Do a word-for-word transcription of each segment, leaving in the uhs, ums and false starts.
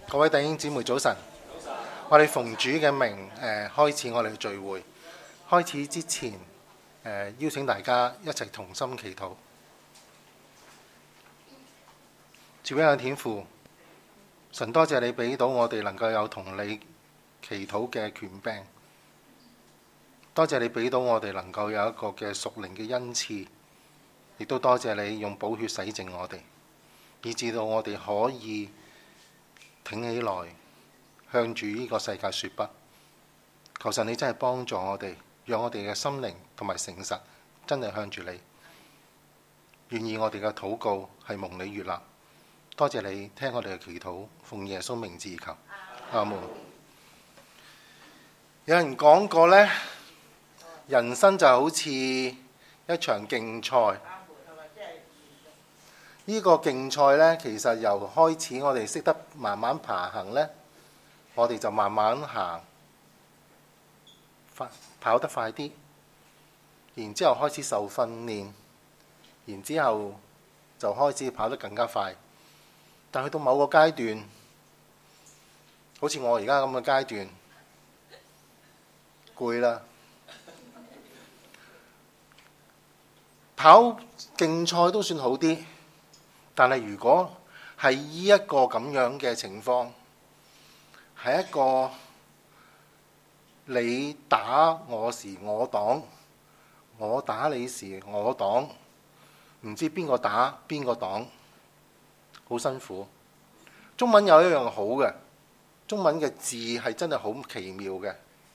各位弟兄姊妹早晨，我哋奉主嘅名誒開始我哋嘅聚會。開始之前誒、呃、邀請大家一齊同心祈禱。主恩嘅天父，神多謝你俾到我哋能夠有同你祈禱嘅權柄，多謝你俾到我哋能夠有一個嘅屬靈嘅恩賜，亦都多謝你用寶血洗淨我哋，以致到我哋可以挺起來，向住呢個世界說不。求神你真係幫助我哋，讓我哋嘅心靈同埋誠實真係向住你。願意我哋嘅禱告係蒙你悅納。多謝你聽我哋嘅祈禱，奉耶穌名字而求，阿門。有人講過呢，人生就好似一場競賽。呢個競賽呢，其實由開始我哋識得慢慢爬行呢，我哋就慢慢行，跑得快啲，然之後開始受訓練，然之後就開始跑得更加快。但去到某個階段，好似我而家咁嘅階段，攰啦。跑競賽都算好啲。但係如果係依一個咁樣嘅情況，係一個你打我時我擋，我打你時我擋，唔知邊個打邊個擋，好辛苦。中文有一樣好嘅，中文嘅字係真係好奇妙嘅。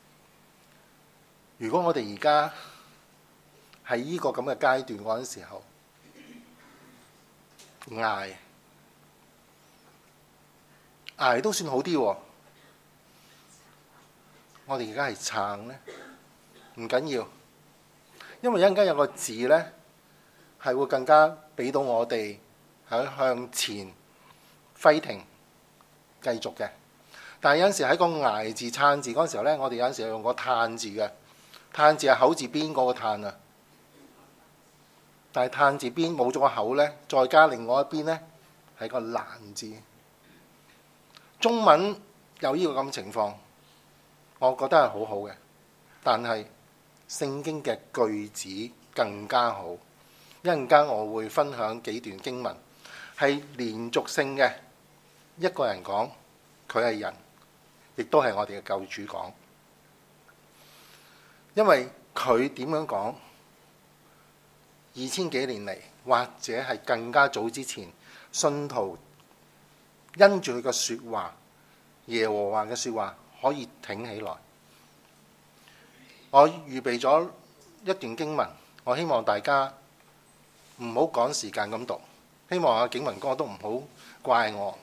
如果我哋而家係依個咁嘅階段嗰陣時候，捱捱都算好啲喎。我哋而家係撐呢，唔緊要，因為一陣間有個字呢，係會更加俾到我哋喺向前fighting繼續嘅。但係有陣時喺個捱字撐字嗰陣時候呢，我哋有陣時用個嘆字嘅。嘆字係口字邊嗰個嘆啊。但係嘆字邊冇咗個口呢，再加另外一邊呢，係個難字。中文有呢個咁情況，我覺得係好好嘅。但係聖經嘅句子更加好。一陣間我會分享幾段經文，係連續性嘅。一個人講，佢係人，亦都係我哋嘅救主講。因為佢點樣講？二千幾年嚟，或者係更加早之前，信徒因住佢嘅説話，耶和華嘅説話，可以挺起來。我預備咗一段經文，我希望大家唔好趕時間咁讀，希望阿景文哥都唔好怪我。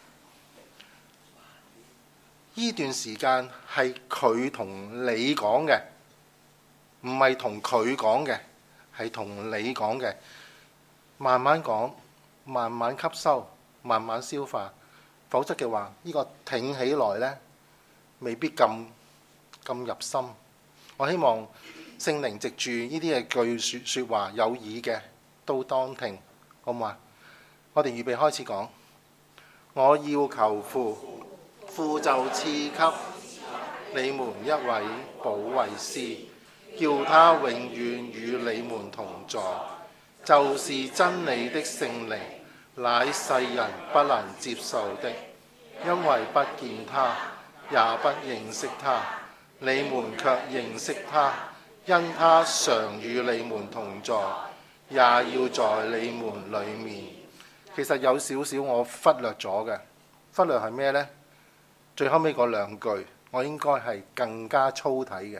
呢段時間係佢同你講嘅，唔係同佢講嘅。係同你講嘅，慢慢講，慢慢吸收，慢慢消化。否則嘅話，呢個挺起來呢，未必咁咁入心。我希望聖靈藉住呢啲嘅句説説話，有耳嘅都當聽，好唔好啊？我哋預備開始講。我要求父，父就賜給你們一位保惠師，叫他永遠與你們同在，就是真理的聖靈，乃世人不能接受的，因為不見他，也不認識他。你們卻認識他，因他常與你們同在，也要在你們裡面。其實有少少我忽略咗嘅，忽略係咩呢？最後尾嗰兩句，我應該係更加粗體嘅。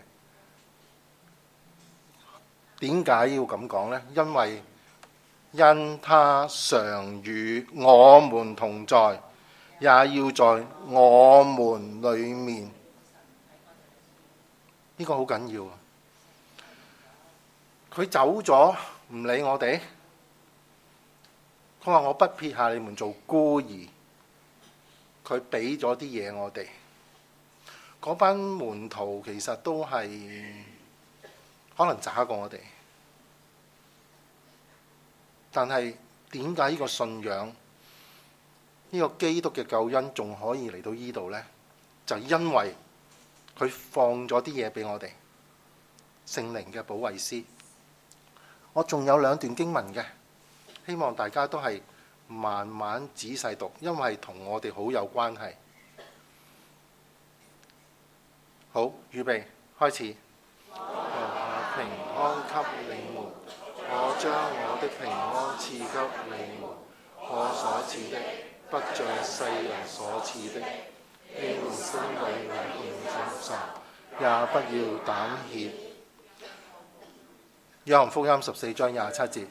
點解要咁講呢？因為因他常與我們同在，也要在我們裡面。呢個好緊要啊！佢走咗唔理我哋，佢話我不撇下你們做孤兒。佢俾咗啲嘢我哋。嗰班門徒其實都係可能渣過我哋。但係點解呢個信仰呢個基督嘅救恩仲可以嚟到呢度呢？就因為佢放咗啲嘢俾我哋，聖靈嘅保惠師。我仲有兩段經文嘅，希望大家都係慢慢仔細讀，因為同我哋好有關係。好，預備開始。我平安給你們，我將我的平安賜給你們，我所賜的不像世人所賜的。你們心裏永遠謹慎，也不要膽怯。約翰福音十四章廿七節，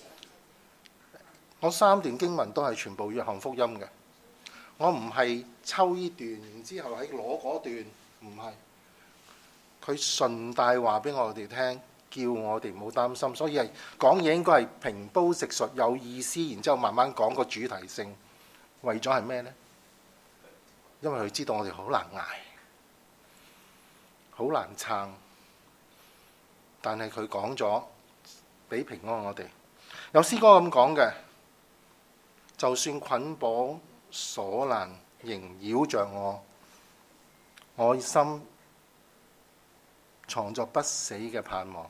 我三段經文都係全部約翰福音嘅。我唔係抽呢段，然之後喺攞嗰段，唔係。佢順帶話俾我哋聽，叫我哋唔好擔心。所以係講嘢應該係平鋪直述，有意思，然之後慢慢講個主題性。為咗係咩呢？因為佢知道我哋好難捱，好難撐，但係佢講咗俾平安我哋。有詩歌咁講嘅，就算捆綁鎖欄縈繞着我，我心藏着不死嘅盼望。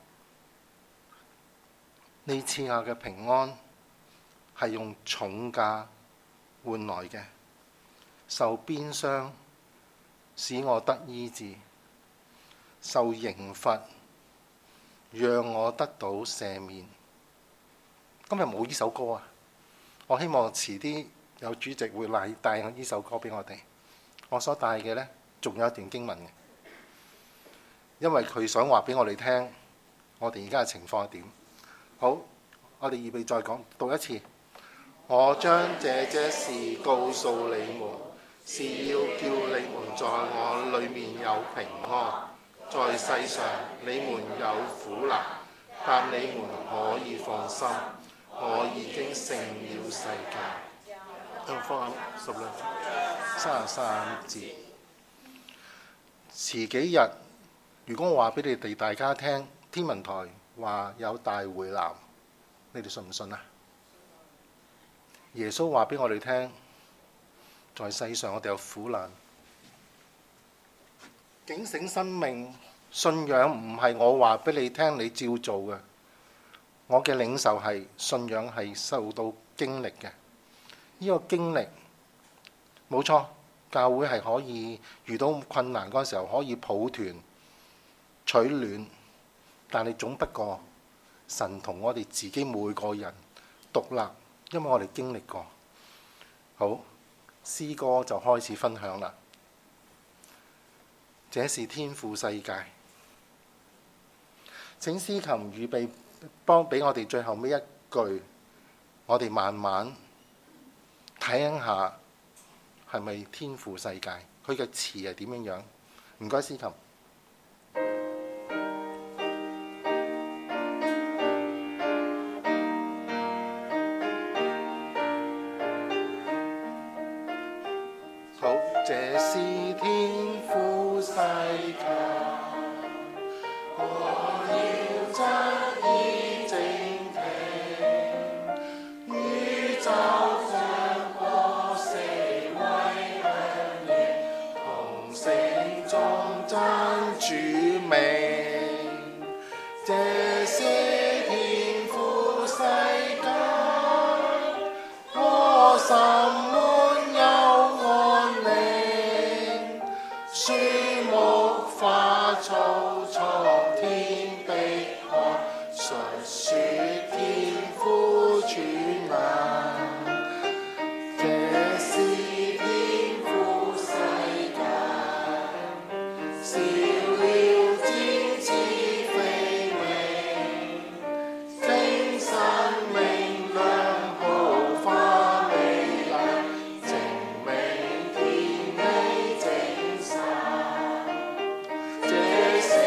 你賜下嘅平安係用重價換來嘅。受鞭傷使我得醫治，受刑罰讓我得到赦免。今日冇呢首歌啊！我希望遲啲有主席會帶帶呢首歌俾我哋。我所帶嘅呢，仲有一段經文嘅，因為佢想話俾我哋聽，我哋而家嘅情況係點。好，我哋預備再講，讀一次。我將這些事告訴你們，是要叫你們在我裏面有平安。在世上你們有苦難，但你們可以放心，我已經勝了世界。嗯，放下十兩三十三節。遲幾日，如果我話俾你哋大家聽，天文台話有大回南，你哋信唔信啊？耶穌話俾我哋聽，在世上我哋有苦難。警醒生命，信仰唔係我話俾你聽，你照做嘅。我嘅領受係信仰係受到經歷嘅。呢個經歷冇錯，教會係可以遇到困難嗰陣時候可以抱團取暖，但係總不過神同我哋自己每個人獨立。因為我哋經歷過。好，詩歌就開始分享啦。這是天父世界。請司琴預備幫俾我哋最後尾一句，我哋慢慢睇下係咪天父世界，佢嘅詞係點樣樣。唔該，司琴。 這是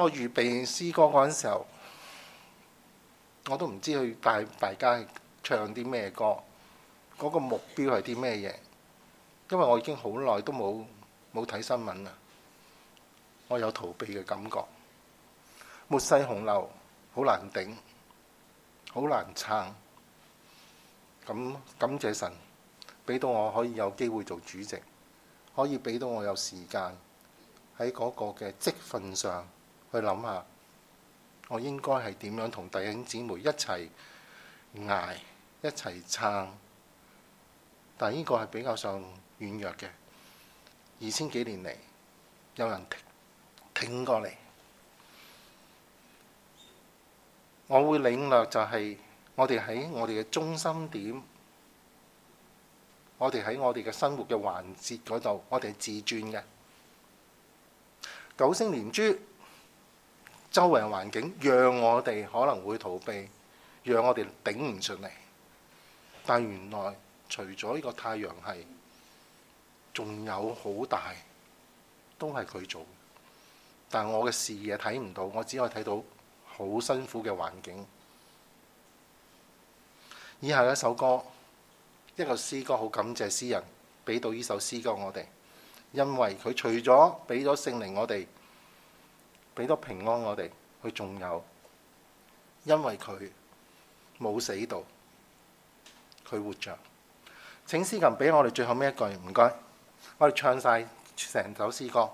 我預備詩歌嗰陣時候，我都唔知去帶大家唱啲咩歌，嗰個目標係啲咩嘢？因為我已經好耐都冇冇睇新聞啦，我有逃避嘅感覺。末世洪流好難頂，好難撐。咁感謝神，俾到我可以有機會做主席，可以俾到我有時間喺嗰個嘅職份上去諗下，我應該係點樣同弟兄姊妹一齊捱，一齊撐。但係呢個係比較上軟弱嘅。二千幾年嚟，有人挺挺過嚟。我會領略就係我哋喺我哋嘅中心點，我哋喺我哋嘅生活嘅環節嗰度，我哋係自轉嘅。九星連珠，周圍環境讓我哋可能會逃避，讓我哋頂唔順嚟。但原來除咗呢個太陽系，仲有好大都係佢做。但我嘅視野睇唔到，我只可以睇到好辛苦嘅環境。以下一首歌，一個詩歌，好感謝詩人俾到呢首詩歌我哋，因為佢除咗俾咗聖靈我哋，俾咗平安我哋，佢仲有，因為佢冇死到，佢活着。請詩琴俾我哋最後尾一句，唔該，我哋唱晒成首詩歌。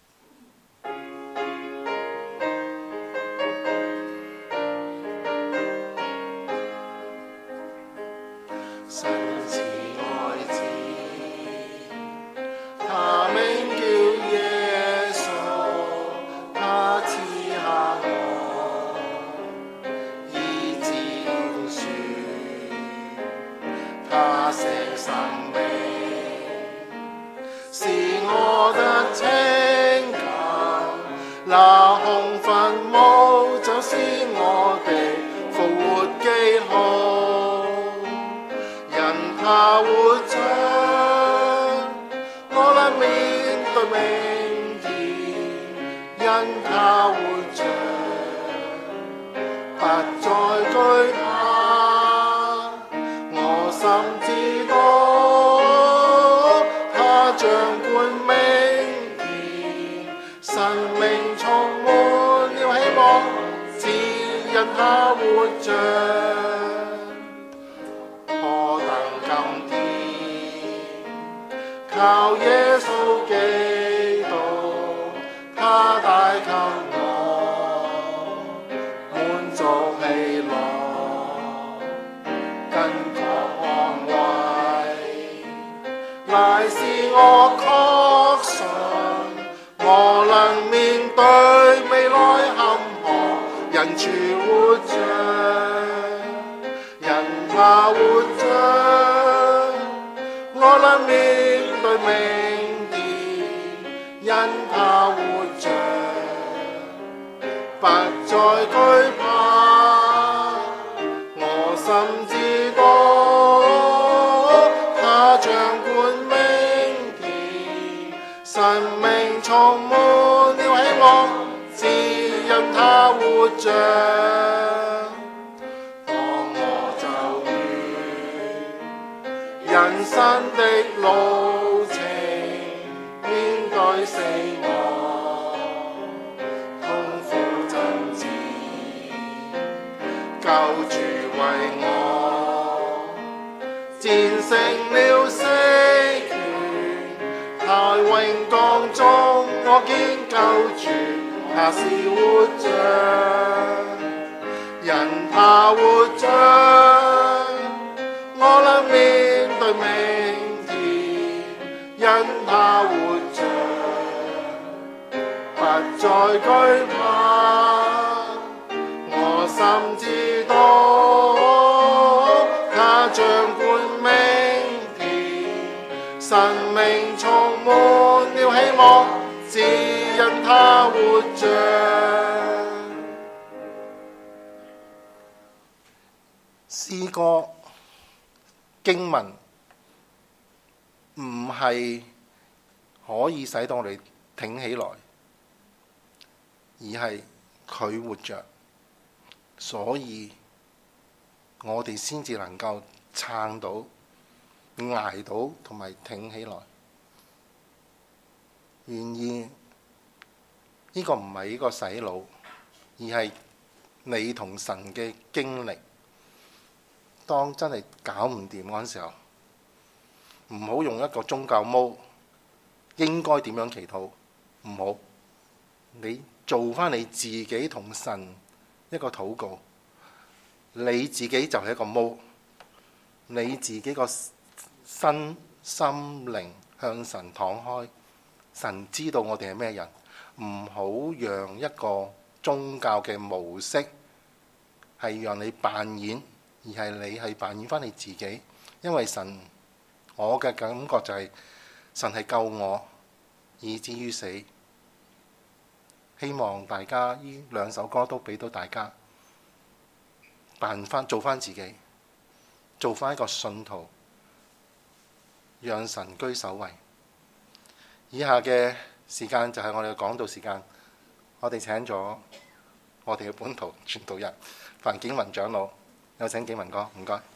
那空墳墓就是我哋復活記號，人他活着，我能面對明天，因他活着，不再懼怕，我心知道，他掌管明天，生命充滿了希望，只因他活着。何等甘甜，靠耶穌基督，他帶給我滿足喜樂，更覺安慰。乃是我確信，我能面對未來坎坷，人主活着，人他活着，我能面對明天，因他活着，不再懼怕，我心知道，他掌管明天，生命充滿了希望，只因他活着。當我走完人生的路程，面對死亡，痛苦爭戰，救主為我戰勝了死權，他榮光中我見救主，他是活着，因他活着，我能面對明天，因他活着，不再懼怕，我心知道，他掌管明天，生命充滿了希望，只因他活着。 詩歌經文唔係可以使到我哋挺起來，而係佢活着，所以我哋先至能夠撐到、捱到同埋挺起來。然而呢個唔係呢個洗腦，而係你同神嘅經歷。當真係搞唔掂嗰陣時候，唔好用一個宗教模應該點樣祈禱，唔好。你做返你自己同神一個禱告，你自己就係一個模，你自己個身心靈向神敞開，神知道我哋係咩人，唔好讓一個宗教嘅模式係讓你扮演，而係你係扮演返你自己。因為神，我嘅感覺就係神係救我以至於死。希望大家呢兩首歌都俾到大家扮返做返自己，做返一個信徒，讓神居首位。以下嘅時間就係我哋嘅講道時間，我哋請咗我哋嘅本土傳道人范景文長老，有請景文哥，唔該。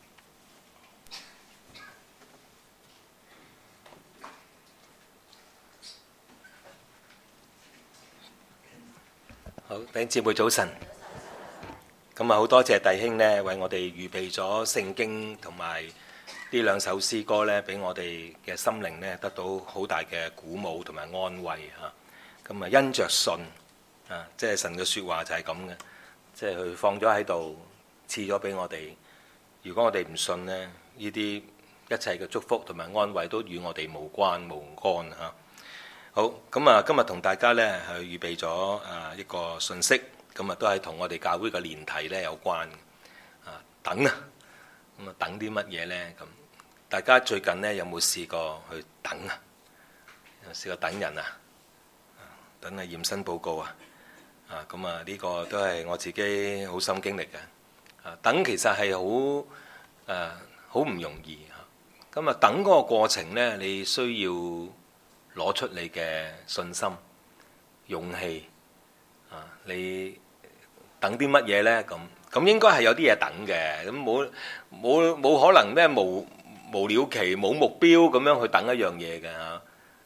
好，弟兄姊妹早晨。咁啊，好多謝弟兄呢，為我哋預備咗聖經同埋呢兩首詩歌呢，俾我哋嘅心靈呢得到好大嘅鼓舞同埋安慰嚇。咁啊，因着信啊，即係神嘅説話就係咁嘅，即係佢放咗喺度，賜咗俾我哋。如果我哋唔信呢，呢啲一切嘅祝福同埋安慰都與我哋無關無干嚇。好，咁啊，今日同大家呢係預備咗啊一個信息，咁啊都係同我哋教會嘅年題呢有關啊，等啊，咁啊等啲乜嘢呢？咁大家最近呢有冇試過去等啊？有試過等人啊？等啊驗身報告啊？啊咁啊呢個都係我自己好深經歷嘅。啊等其實係好誒好唔容易嚇。咁啊等嗰個過程呢，你需要攞出你嘅信心、勇氣啊！你等啲乜嘢呢？咁咁應該係有啲嘢等嘅，咁冇冇冇可能咩無無了期、冇目標咁樣去等一樣嘢嘅嚇。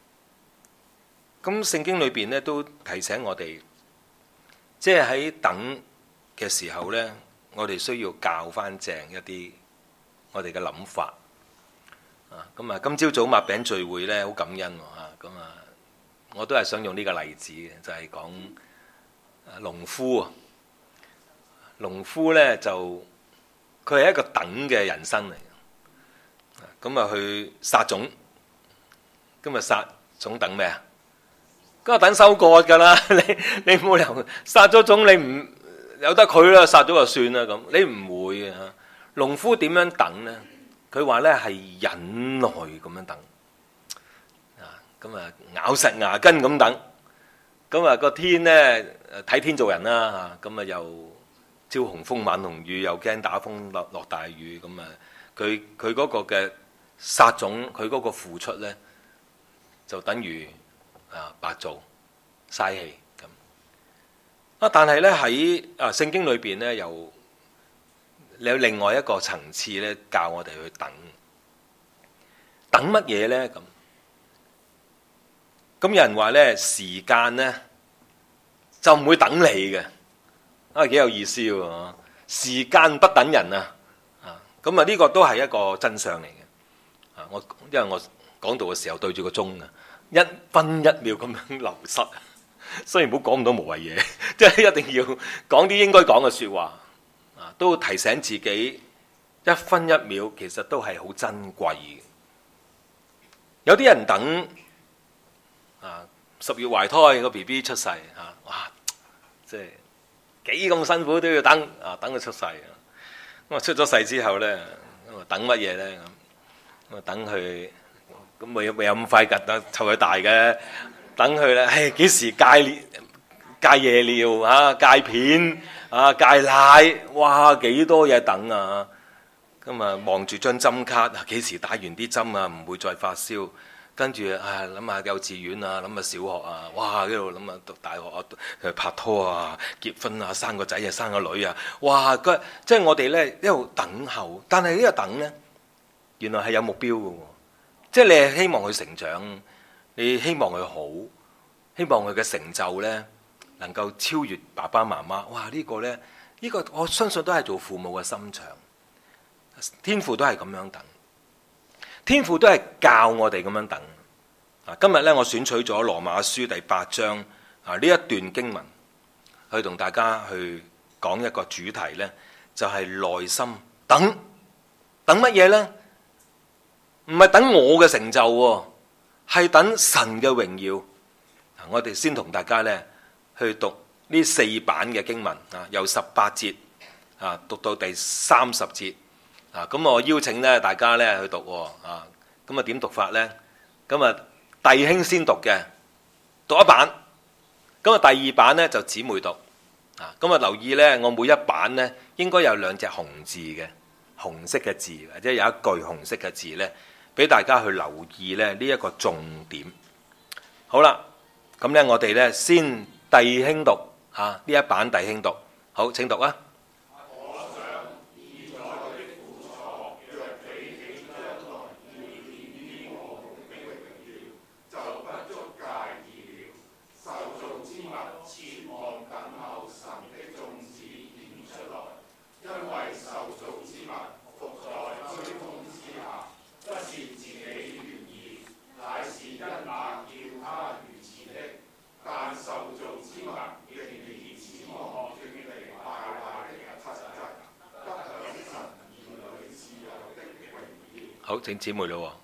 咁聖經裏邊咧都提醒我哋，即係喺等嘅時候呢，我哋需要校翻正一啲我哋嘅諗法。咁啊，今朝早擘餅聚會咧，好感恩喎嚇。咁啊，我都係想用呢個例子嘅，就係講農夫啊。農夫咧就佢係一個等嘅人生嚟嘅。咁啊，去撒種，今日撒種等咩啊？咁啊，等收割㗎啦。你你冇理由撒咗種，你唔由得佢啦，撒咗就算啦咁。你唔會嘅嚇。農夫點樣等咧？佢話咧係忍耐咁樣等，啊咁啊咬實牙根咁等，咁啊個天咧睇天做人啦嚇，咁啊又招紅風晚紅雨，又驚打風落落大雨，咁啊佢佢嗰個嘅撒種，佢嗰個付出咧就等於啊白做嘥氣咁。啊但係咧喺啊聖經裏邊咧又有另外一個層次咧，教我哋去等，等乜嘢咧？咁咁有人話咧，時間咧就唔會等你嘅，啊幾有意思喎！時間不等人啊，啊咁啊呢個都係一個真相嚟嘅。啊我因為我講道嘅時候對住個鐘啊，一分一秒咁樣流失，雖然唔好講咁多無謂嘢，即係一定要講啲應該講嘅説話。都提醒自己一分一秒其實都係好珍貴嘅。有啲人等啊十月懷胎個 B B 出世啊，哇！即係幾咁辛苦都要等啊，等佢出世。咁啊出咗世之後咧，咁啊等乜嘢咧？咁啊等佢咁未未有咁快㗎，等湊佢大嘅，等佢咧，唉幾時戒戒夜尿啊，戒片。啊戒奶，哇幾多嘢等啊！咁啊望住張針卡，幾時打完啲針啊？唔會再發燒。 跟住啊諗下幼稚園啊，諗下小學啊，哇！一路諗下讀大學啊，誒拍拖啊、結婚啊、生個仔啊、生個女啊，哇！即係我哋呢一路等候，但係呢個等呢，原來係有目標嘅喎，即係你係希望佢成長，你希望佢好，希望佢嘅成就呢能夠超越爸爸媽媽。哇！呢個呢，呢個我相信都係做父母嘅心腸，天父都係咁樣等。天父都係教我哋咁樣等。啊，今日咧我選取咗羅馬書第八章啊呢一段經文，去同大家去講一個主題呢，就係耐心等。等乜嘢呢？唔係等我嘅成就喎，係等神嘅榮耀。我哋先同大家呢去讀呢四版嘅經文啊，由十八節啊讀到第三十節。啊，咁我邀請咧大家咧去讀喎，啊，咁啊點讀法咧？咁啊弟兄先讀嘅，讀一版，咁啊第二版咧就姊妹讀，啊，咁啊留意咧，我每一版咧應該有兩隻紅字嘅，紅色嘅字，或者有一句紅色嘅字咧，俾大家去留意咧呢一個重點。好啦，咁咧我哋咧先弟兄讀，啊呢一版弟兄讀，好，請讀啊！好，請姊妹咯。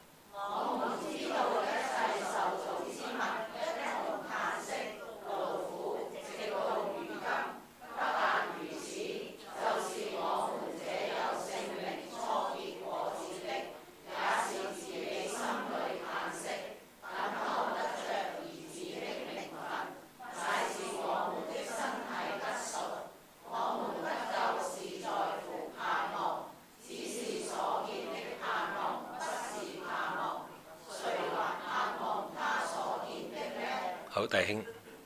好，弟兄。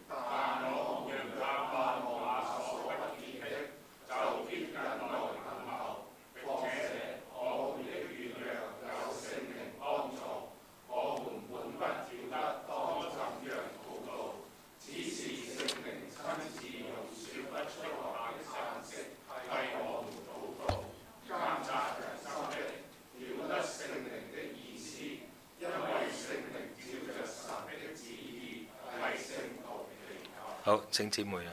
好，請姊妹啊。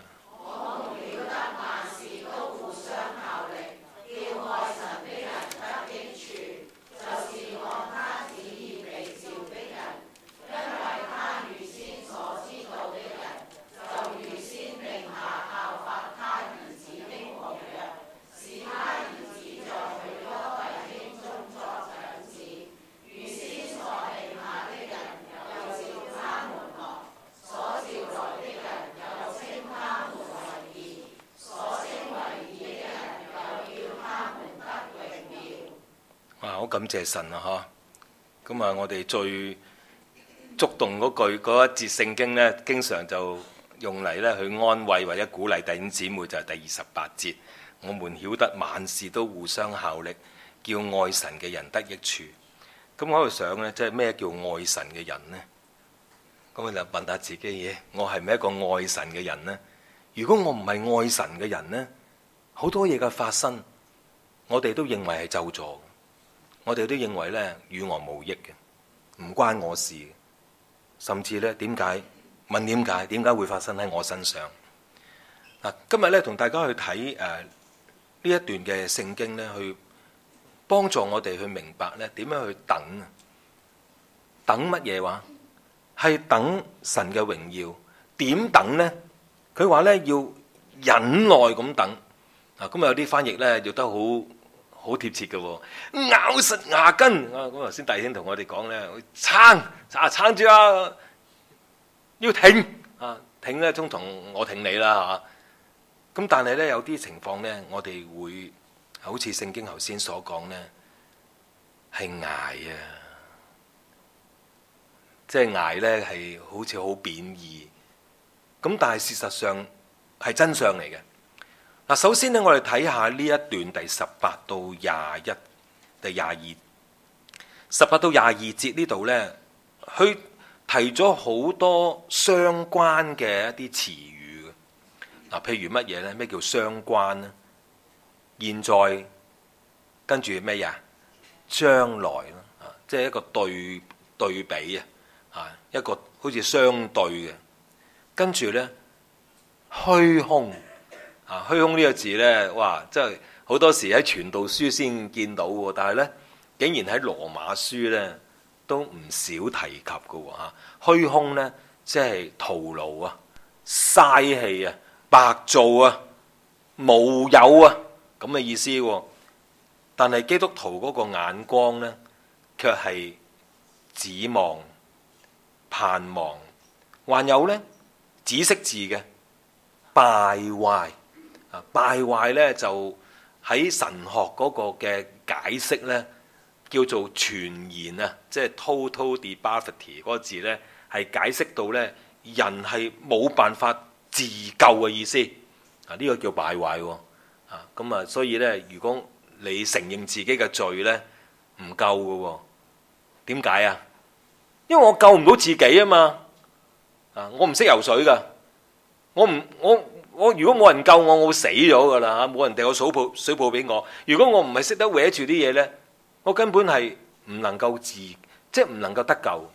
好感謝神啊！嗬，咁啊，我哋最觸動嗰句嗰一節聖經呢，經常就用嚟咧去安慰或者鼓勵弟兄姊妹，就係第二十八節。我們曉得萬事都互相效力，叫愛神嘅人得益處。咁我喺度想呢，即係咩叫愛神嘅人呢？咁我就問下自己嘢，我係咪一個愛神嘅人呢？如果我唔係愛神嘅人呢，好多嘢嘅發生，我哋都認為係咒詛。我哋都認為咧與我無益嘅，唔關我事，甚至咧點解問點解？點解會發生喺我身上？嗱，今日咧同大家去睇誒呢一段嘅聖經咧，去幫助我哋去明白咧點樣去等啊？等乜嘢話？係等神嘅榮耀。點等呢？佢話咧要忍耐咁等。嗱，咁有啲翻譯咧譯得好好貼切嘅喎，咬實牙根啊！咁頭先弟兄同我哋講咧，撐啊撐住啊，要挺啊挺咧，通同我挺你啦嚇。咁但係咧有啲情況咧，我哋會好似聖經頭先所講咧，係捱啊， 即係捱呢係好似好貶義。咁但係事實上係真相嚟嘅。嗱，首先呢，我哋睇下呢一段第十八到廿一、第廿二、十八到廿二節呢度呢，佢提咗好多相關嘅一啲詞語。嗱，譬如乜嘢呢？咩叫相關呢？現在跟住咩呀？將來啦，啊，即係一個對對比啊，啊，一個好似相對嘅。跟住呢，虛空啊，虛空呢個字呢，哇，真係好多時喺傳道書先見到喎，但係呢，竟然喺羅馬書呢都唔少提及嘅喎嚇。虛空呢，即係徒勞啊、嘥氣啊、白做啊、無有啊咁嘅意思喎。但係基督徒嗰個眼光呢，卻係指望、盼望，還有呢，紫色字嘅敗壞啊，敗壞呢就喺神學嗰個嘅解釋呢，叫做全然啊，即係 total depravity 嗰個字呢，係解釋到呢，人係冇辦法自救嘅意思啊，呢個叫敗壞喎啊，咁啊，所以呢，如果你承認自己嘅罪呢，唔夠嘅喎，點解啊？因為我救唔到自己啊嘛。啊！我唔識游水噶，我唔我我如果冇人救我，我會死咗噶啦嚇！冇人掟個水泡水泡俾我。如果我唔係識得搲住啲嘢呢，我根本係唔能夠自，即係唔能夠得救。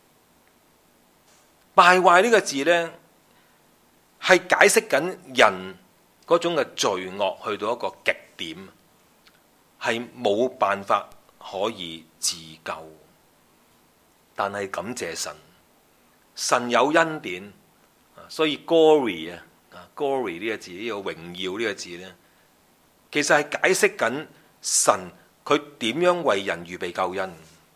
敗壞呢個字呢，係解釋緊人嗰種嘅罪惡去到一個極點，係冇辦法可以自救。但係感謝神。神有恩典，所以 glory 啊，glory 呢個字，呢個榮耀呢個字呢，其實係解釋緊神佢點樣為人預備救恩。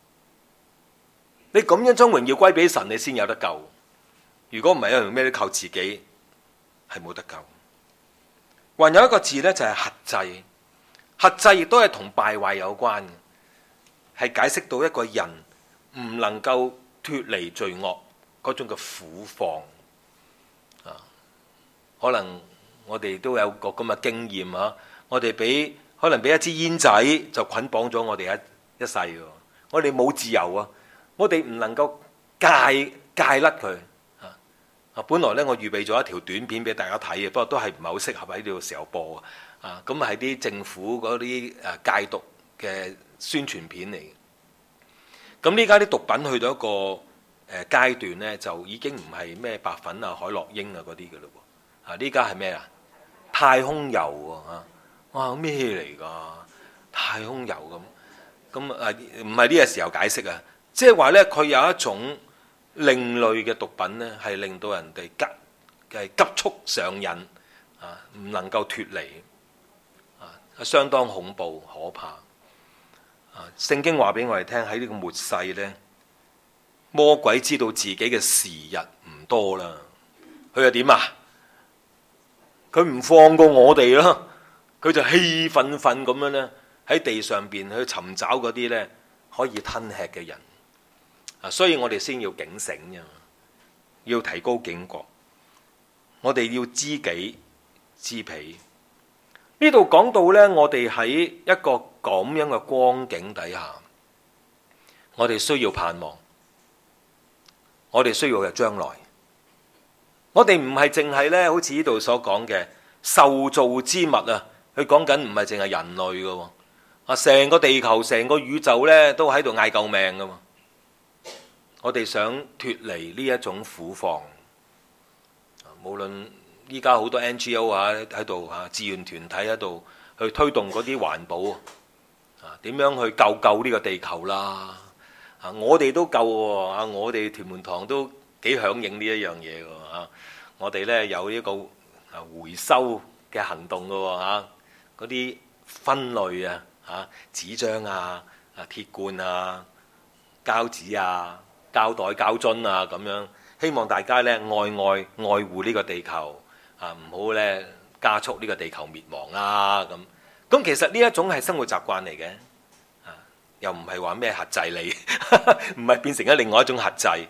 你咁樣將榮耀歸俾神，你先有得救。如果唔係，用咩都靠自己，係冇得救。還有一個字呢，就係轄制，轄制亦都係同敗壞有關嘅，係解釋到一個人唔能夠脫離罪惡嗰種嘅苦況啊，可能我哋都有個咁嘅經驗啊。我哋俾可能俾一支煙仔就捆綁咗我哋一一世喎。我哋冇自由啊，我哋唔能夠戒戒甩佢啊。啊，本來咧我預備咗一條短片俾大家睇嘅，不過都係唔係好適合喺呢個時候播啊。咁係啲政府嗰啲誒戒毒嘅宣傳片嚟嘅。咁呢家啲毒品去到一個誒階段咧，就已經唔係咩白粉啊、海洛因啊嗰啲嘅咯喎。啊，呢家係咩啊？太空油喎嚇！哇，咩嚟㗎？太空油咁咁啊？唔係呢個時候解釋啊，即係話咧，佢有一種另類嘅毒品咧，係令到人哋急係急速上癮啊，唔能夠脫離啊，相當恐怖可怕啊！聖經話俾我哋聽，喺呢個末世咧。魔鬼知道自己嘅時日唔多啦，佢又點啊？佢唔放過我哋咯，佢就氣憤憤咁樣咧喺地上邊去尋找嗰啲咧可以吞吃嘅人啊！所以我哋先要警醒啫，要提高警覺，我哋要知己知彼。呢度講到咧，我哋喺一個咁樣嘅光景底下，我哋需要盼望。我哋需要嘅將來，我哋唔係淨係咧，好似呢度所講嘅受造之物啊，佢講緊唔係淨係人類嘅，啊，成個地球、成個宇宙咧都喺度嗌救命噶嘛。我哋想脫離呢一種苦況，無論依家好多 N G O 啊喺度啊，志願團體喺度去推動嗰啲環保啊，點樣去救救呢個地球啦？啊！我哋都夠喎，啊！我哋屯門堂都幾響應呢一樣嘢喎，啊！我哋咧有一個啊回收嘅行動嘅喎，嚇嗰啲分類啊，嚇紙張啊、啊鐵罐啊、膠紙啊、膠袋、膠樽啊咁樣，希望大家咧愛愛愛護呢個地球啊，唔好咧加速呢個地球滅亡啦咁。咁其實呢一種係生活習慣嚟嘅。又唔係話咩核制你，唔係變成咗另外一種核制，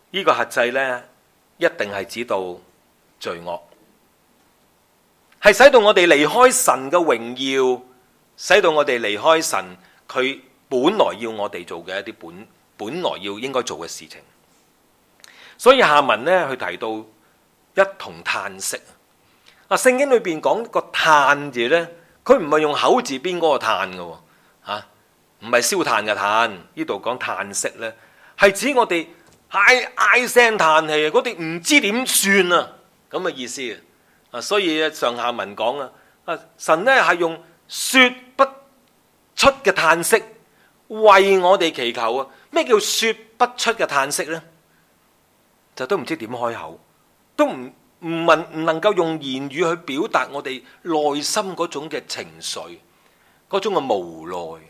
呢個轄制呢，一定係指到罪惡，係使到我哋離開神嘅榮耀，使到我哋離開神佢本來要我哋做嘅一啲本本來要應該做嘅事情。所以下文呢，佢提到一同嘆息。啊，聖經裏邊講個嘆字呢，佢唔係用口字邊嗰個嘆嘅，吓，唔係燒炭嘅炭。呢度講嘆息呢，係指我哋唉唉聲嘆氣，嗰啲唔知點算啊，咁嘅意思啊。所以上下文講啊，啊神呢係用說不出嘅嘆息為我哋祈求啊。咩叫說不出嘅嘆息呢？就都唔知點開口，都唔唔能唔能夠用言語去表達我哋內心嗰種嘅情緒，嗰種嘅無奈。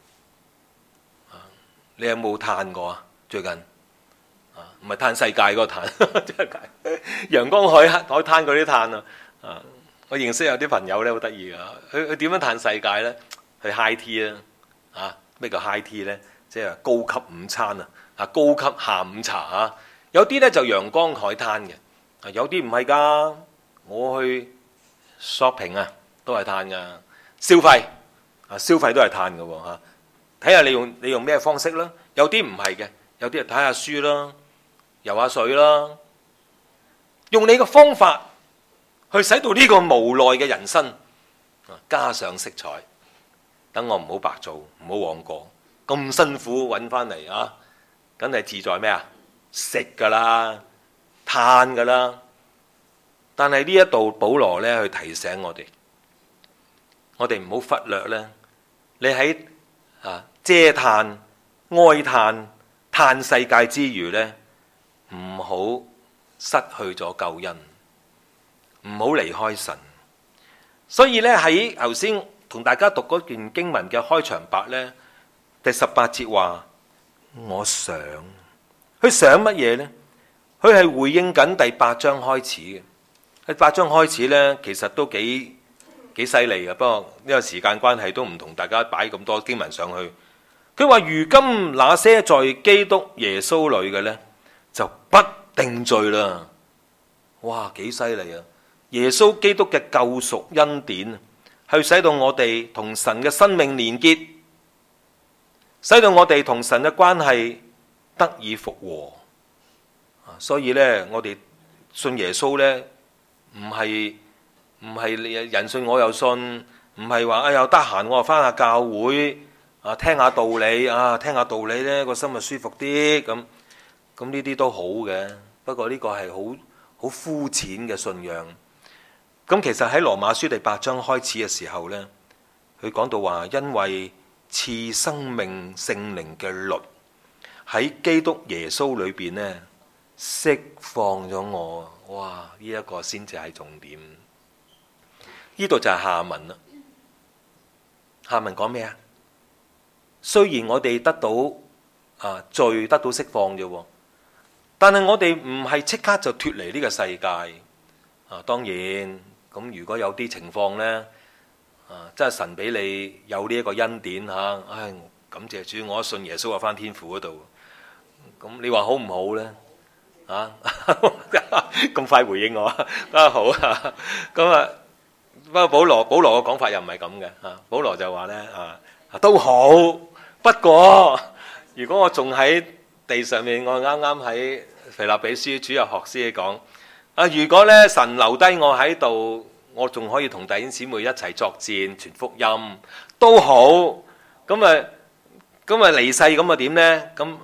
你有冇嘆過啊？最近啊，唔係嘆世界嗰個嘆，陽光海海灘嗰啲嘆啊！啊，我認識有啲朋友咧，好得意噶，佢佢點樣嘆世界咧？去 high tea 啊！啊，咩叫 high tea 咧？即係高級午餐啊！啊，高級下午茶啊！有啲咧就陽光海灘嘅，啊有啲唔係噶。我去 shopping 啊，都係嘆噶。消費啊，消費都係嘆噶喎嚇。睇下你用你用咩方式啦。有啲唔係嘅，有啲係睇下書啦，游下水啦，用你嘅方法去使到呢個無奈嘅人生啊加上色彩。等我唔好白做，唔好枉過，咁辛苦揾翻嚟啊，梗係自在咩啊？食噶啦，嘆噶啦。但係呢一度保羅咧去提醒我哋，我哋唔好忽略咧，你喺啊嗟嘆、哀嘆、嘆世界之餘咧，唔好失去咗救恩，唔好離開神。所以咧喺頭先同大家讀嗰段經文嘅開場白咧，第十八節話：我想。佢想乜嘢呢？佢係回應緊第八章開始嘅。喺八章開始呢，其實都幾幾犀利嘅。不過因為時間關係，都唔同大家擺咁多經文上去。佢話：如今那些在基督耶穌裏嘅呢，就不定罪啦。哇，幾犀利啊！耶穌基督嘅救贖恩典，係使到我哋同神嘅生命連結，使到我哋同神嘅關係得以復和。所以咧，我哋信耶穌咧，唔係唔係人信我又信，唔係話啊又得閒我又翻下教會啊，聽下道理啊，聽下道理咧個心就舒服啲咁。咁呢啲都好嘅，不過呢個係好好膚淺嘅信仰。咁其實喺羅馬書第八章開始嘅時候咧，佢講到話，因為賜生命聖靈嘅律喺基督耶穌裏邊咧釋放咗我。哇！呢一個先至係重點。呢度就係下文啦。下文講咩啊？雖然我哋得到啊罪得到釋放啫，但係我哋唔係即刻就脫離呢個世界啊。當然咁，如果有啲情況咧啊，真係神俾你有呢一個恩典嚇，唉，感謝主，我一信耶穌啊，翻天父嗰度。咁你話好唔好咧？啊，咁快回應我啊，好啊。咁啊，不過保羅保羅嘅講法又唔係咁嘅啊。保羅就話咧啊，都好，不過如果我仲喺地上面，我啱啱喺腓立比書主日學師講啊，如果咧神留低我喺度，我仲可以同弟兄姊妹一齊作戰傳福音都好。咁啊咁啊離世咁啊點咧？咁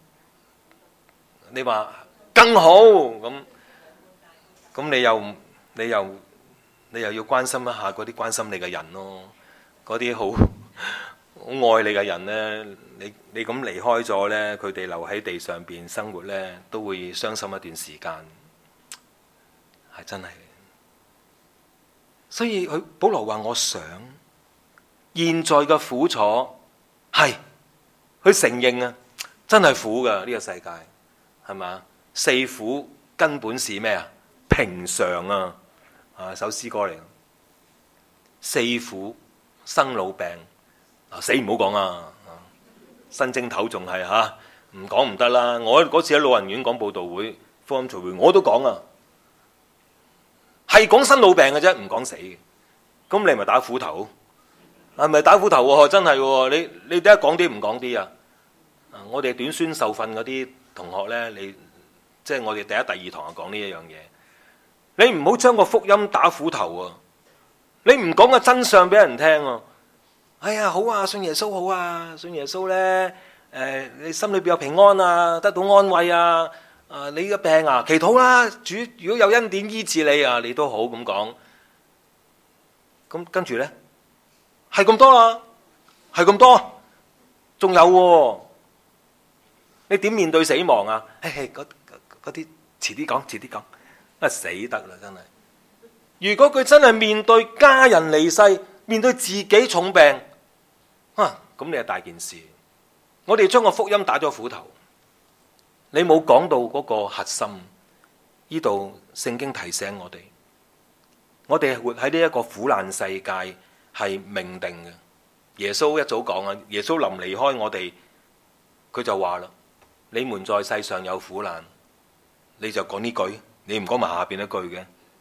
你話更好咁，咁你又你又你又要關心一下嗰啲關心你嘅人咯，嗰啲好好愛你嘅人咧，你你咁離開咗咧，佢哋留喺地上邊生活咧，都會傷心一段時間，係真係。所以佢保羅話：我想現在嘅苦楚係，佢承認啊，真係苦噶呢個世界，係嘛？四苦根本是咩啊？平常啊，啊首詩歌嚟。四苦生老病，啊死唔好講啊，新正頭仲係吓唔講唔得啦。我嗰次喺老人院講佈道會、福音聚會，我都講啊，係講生老病嘅啫，唔講死嘅。咁你咪打斧頭，係咪打斧頭喎？真係喎，你你點解講啲唔講啲啊？我哋短宣受訓嗰啲同學咧，你即係我哋第一、第二堂就講呢一樣嘢。你唔好將個福音打斧頭啊！你唔講個真相俾人聽啊！哎呀，好啊，信耶穌好啊，信耶穌咧，誒、呃，你心裏邊有平安啊，得到安慰啊，啊，你嘅病啊，祈禱啦，主如果有恩典醫治你啊，你都好咁講。咁跟住咧，係咁多啦，係咁多，仲有喎、啊，你點面對死亡啊？嘿嘿，嗰嗰啲遲啲講，遲啲講。啊，死得啦！真係，如果佢真係面對家人離世，面對自己重病，啊，咁你係大件事。我哋將個福音打咗斧頭，你冇講到嗰個核心。呢度聖經提醒我哋，我哋活喺呢一個苦難世界係命定嘅。耶穌一早講啊，耶穌臨離開我哋，佢就話啦：你們在世上有苦難，你就講呢句。你唔講埋下邊一句嘅，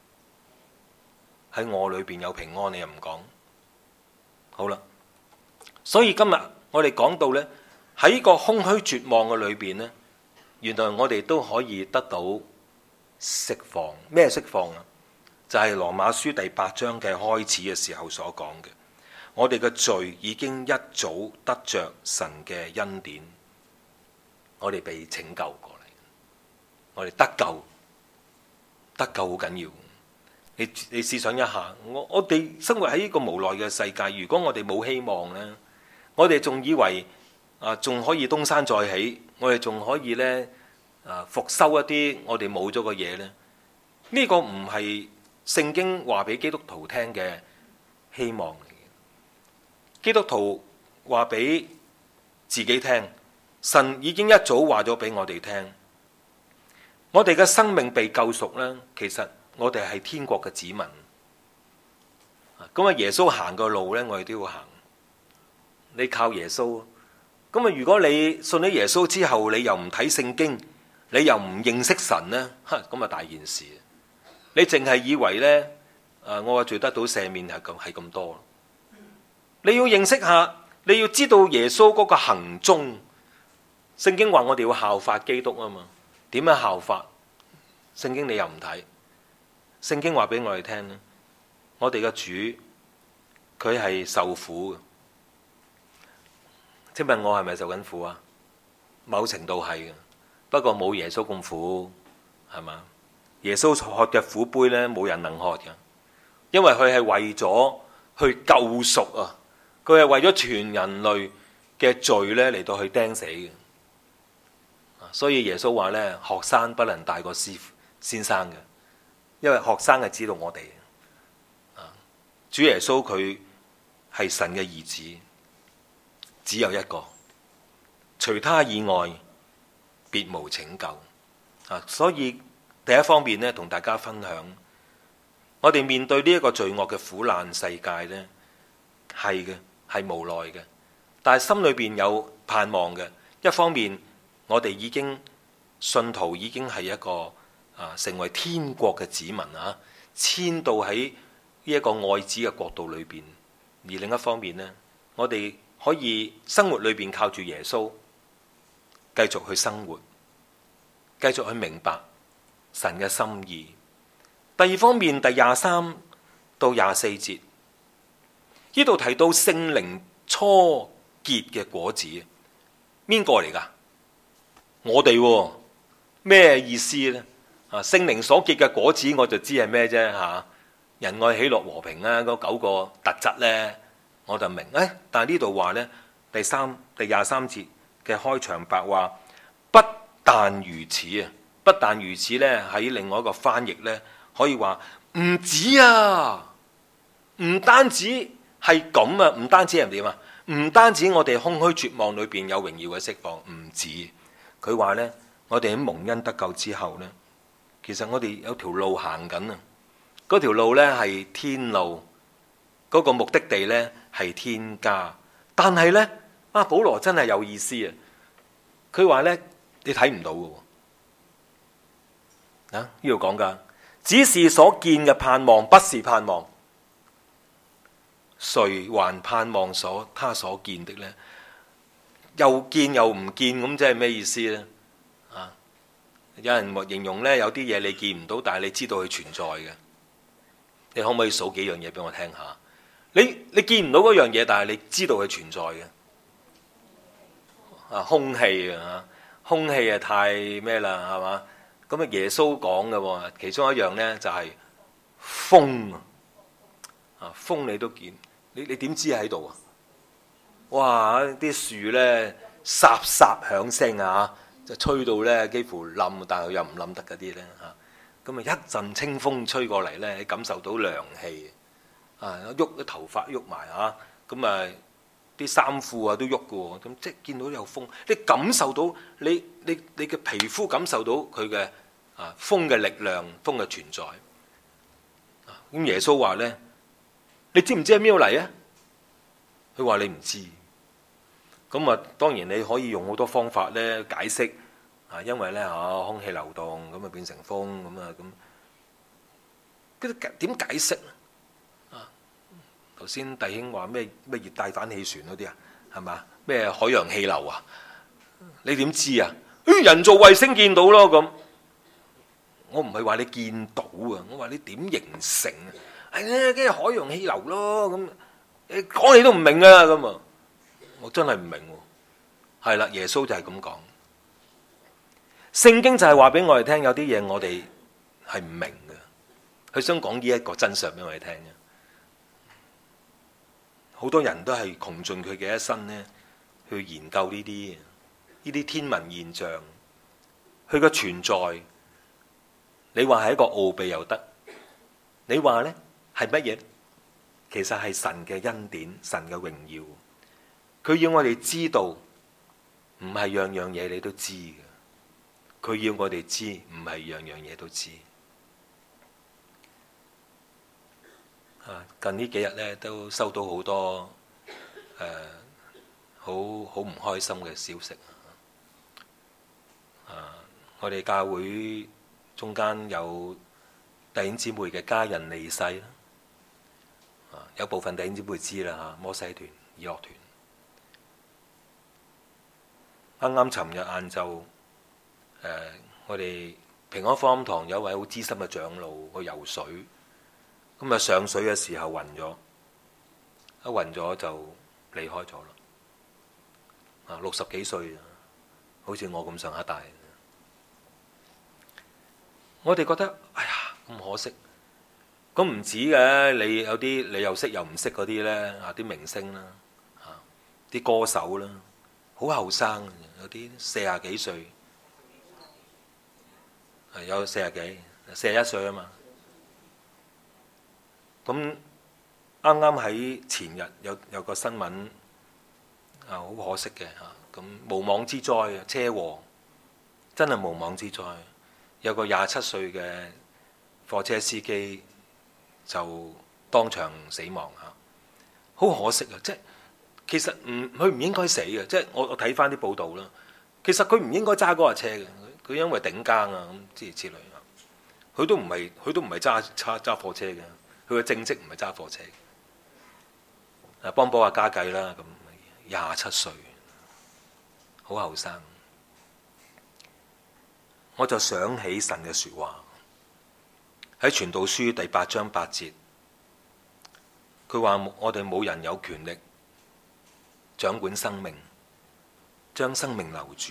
喺我裏邊有平安，你又唔講。好啦，所以今日我哋講到呢，喺個空虛絕望嘅裏邊呢，原來我哋都可以得到釋放。咩釋放啊？就係羅馬書第八章嘅開始嘅時候所講嘅，我哋嘅罪已經一早得着神嘅恩典，我哋被拯救過嚟，我哋得救。得救好緊要，你你試想一下，我我哋生活喺呢個無奈嘅世界，如果我哋冇希望呢，我哋仲以為啊仲可以東山再起，我哋仲可以呢啊復修一啲我哋冇咗嘅嘢呢。呢個唔係聖經話俾基督徒聽嘅希望嚟嘅。基督徒話俾自己聽，神已經一早話咗俾我哋聽。我哋嘅生命被救贖咧，其實我哋係天國嘅子民。咁啊，耶穌行個路咧，我哋都要行。你靠耶穌，咁啊，如果你信咗耶穌之後，你又唔睇聖經，你又唔認識神咧，吓咁啊大件事。你淨係以為咧，誒，我話罪得到赦免係咁係咁多。你要認識下，你要知道耶穌嗰個行蹤。聖經話我哋要效法基督啊嘛。點樣效法？聖經你又唔睇？聖經話俾我哋聽咧，我哋嘅主佢係受苦嘅。請問我係咪受緊苦啊？某程度係嘅，不過冇耶穌咁苦，係嘛？耶穌喝嘅苦杯咧，冇人能喝嘅，因為佢係為咗去救贖啊！佢係為咗全人類嘅罪咧嚟到去釘死嘅。所以耶穌話咧，學生不能大過師先生嘅，因為學生係知道我哋。主耶穌佢係神嘅兒子，只有一個，除他以外，別無拯救。啊，所以第一方面咧，同大家分享，我哋面對呢一個罪惡嘅苦難世界咧，係嘅，係無奈嘅，但係心裏邊有盼望嘅。一方面，我哋已經信徒已經係一個啊，成為天國嘅子民啊，遷到喺呢一個愛子嘅國度裏邊。而另一方面呢，我哋可以生活裏邊靠住耶穌，繼續去生活，繼續去明白神嘅心意。第二方面，第廿三到廿四節呢度提到聖靈初結嘅果子，邊個嚟㗎？我哋喎，咩意思呢？啊，聖靈所結嘅果子我就知係咩啫嚇，仁愛喜樂和平啊，嗰九個特質呢，我就明。誒，但係呢度話呢，第三第廿三節嘅開場白話，不但如此啊，不但如此呢，喺另外一個翻譯呢，可以話唔止啊，唔單止係咁啊，唔單止係點啊，唔單止我哋空虛絕望裏邊有榮耀嘅釋放，唔止。佢話呢，我哋喺蒙恩得救之後呢，其實我哋有條路行緊啊！嗰條路呢係天路，嗰個目的地呢係天家。但係呢，啊保羅真係有意思啊！ 佢話咧你睇唔到嘅喎，啊呢度講噶，只是所見嘅盼望不是盼望，誰還盼望所他所見的呢？又見又唔見，咁即係咩意思呢？啊，有人形容咧，有啲嘢你見唔到，但係你知道佢存在嘅。你可唔可以數幾樣嘢俾我聽下？你你見唔到嗰樣嘢，但係你知道佢存在嘅。啊，空氣啊，空氣啊太咩啦，係嘛？咁啊耶穌講嘅喎，其中一樣咧就係風啊，啊風你都見，你你點知喺度啊？哇！啲樹咧颯颯響聲啊，就吹到咧幾乎冧，但係又唔冧得嗰啲咧嚇。咁啊一陣清風吹過嚟咧，你感受到涼氣啊，喐啲頭髮喐埋啊，咁啊啲衫褲啊都喐嘅喎。咁即係見到有風，你感受到你你你嘅皮膚感受到佢嘅啊風嘅力量，風嘅存在。咁耶穌話咧，你知唔知喺邊度嚟啊？佢話你唔知。咁啊，當然你可以用好多方法咧解釋啊，因為咧嚇空氣流動咁啊變成風咁啊咁。嗰啲點解釋啊？頭先弟兄話咩咩熱帶反氣旋嗰啲啊，係嘛？咩海洋氣流啊？你點知啊？誒人造衛星見到咯咁。我唔係話你見到啊，我話你點形成啊？係咧，跟住海洋氣流咯咁。你講你都唔明啊咁啊！我真係唔明喎。係啦，耶穌就係咁講。聖經就係話俾我哋聽，有啲嘢我哋係唔明嘅。佢想講呢一個真相俾我哋聽嘅。好多人都係窮盡佢嘅一生咧，去研究呢啲呢啲天文現象，佢嘅存在。你話係一個奧秘又得，你話咧係乜嘢？其實係神嘅恩典，神嘅榮耀。佢要我哋知道，唔係樣樣嘢你都知嘅。佢要我哋知，唔係樣樣嘢都知。啊，近呢幾日咧都收到好多誒，好好唔開心嘅消息。啊，我哋教會中間有弟兄姊妹嘅家人離世啦。有部分弟兄姊妹知啦嚇，摩西團、以諾團。啱啱尋日晏晝，誒，我哋平安福音堂有一位好資深嘅長老去游水，咁啊上水嘅時候暈咗，一暈咗就離開咗啦。啊，六十幾歲，好似我咁上下大。我哋覺得，哎呀，咁可惜。咁唔止嘅，你有啲你又識又唔識嗰啲咧，啊啲明星啦，啊啲歌手啦，好後生，有啲四廿幾歲，係有四廿幾，四十一歲啊嘛。咁啱啱喺前日有有個新聞啊，好可惜嘅嚇，咁無妄之災啊，車禍真係無妄之災，有個廿七歲嘅貨車司機就當場死亡嚇，好可惜啊！即係其實唔佢唔應該死嘅，即係我我睇翻啲報道啦。其實佢唔應該揸嗰架車嘅，佢因為頂更啊咁之類之類啊。佢都唔係佢都唔係揸揸揸貨車嘅，佢嘅正職唔係揸貨車嘅。啊，幫補下家計啦，咁廿七歲，好後生。我就想起神嘅説話。喺傳道書第八章八節，佢話我哋冇人有權力掌管生命，將生命留住，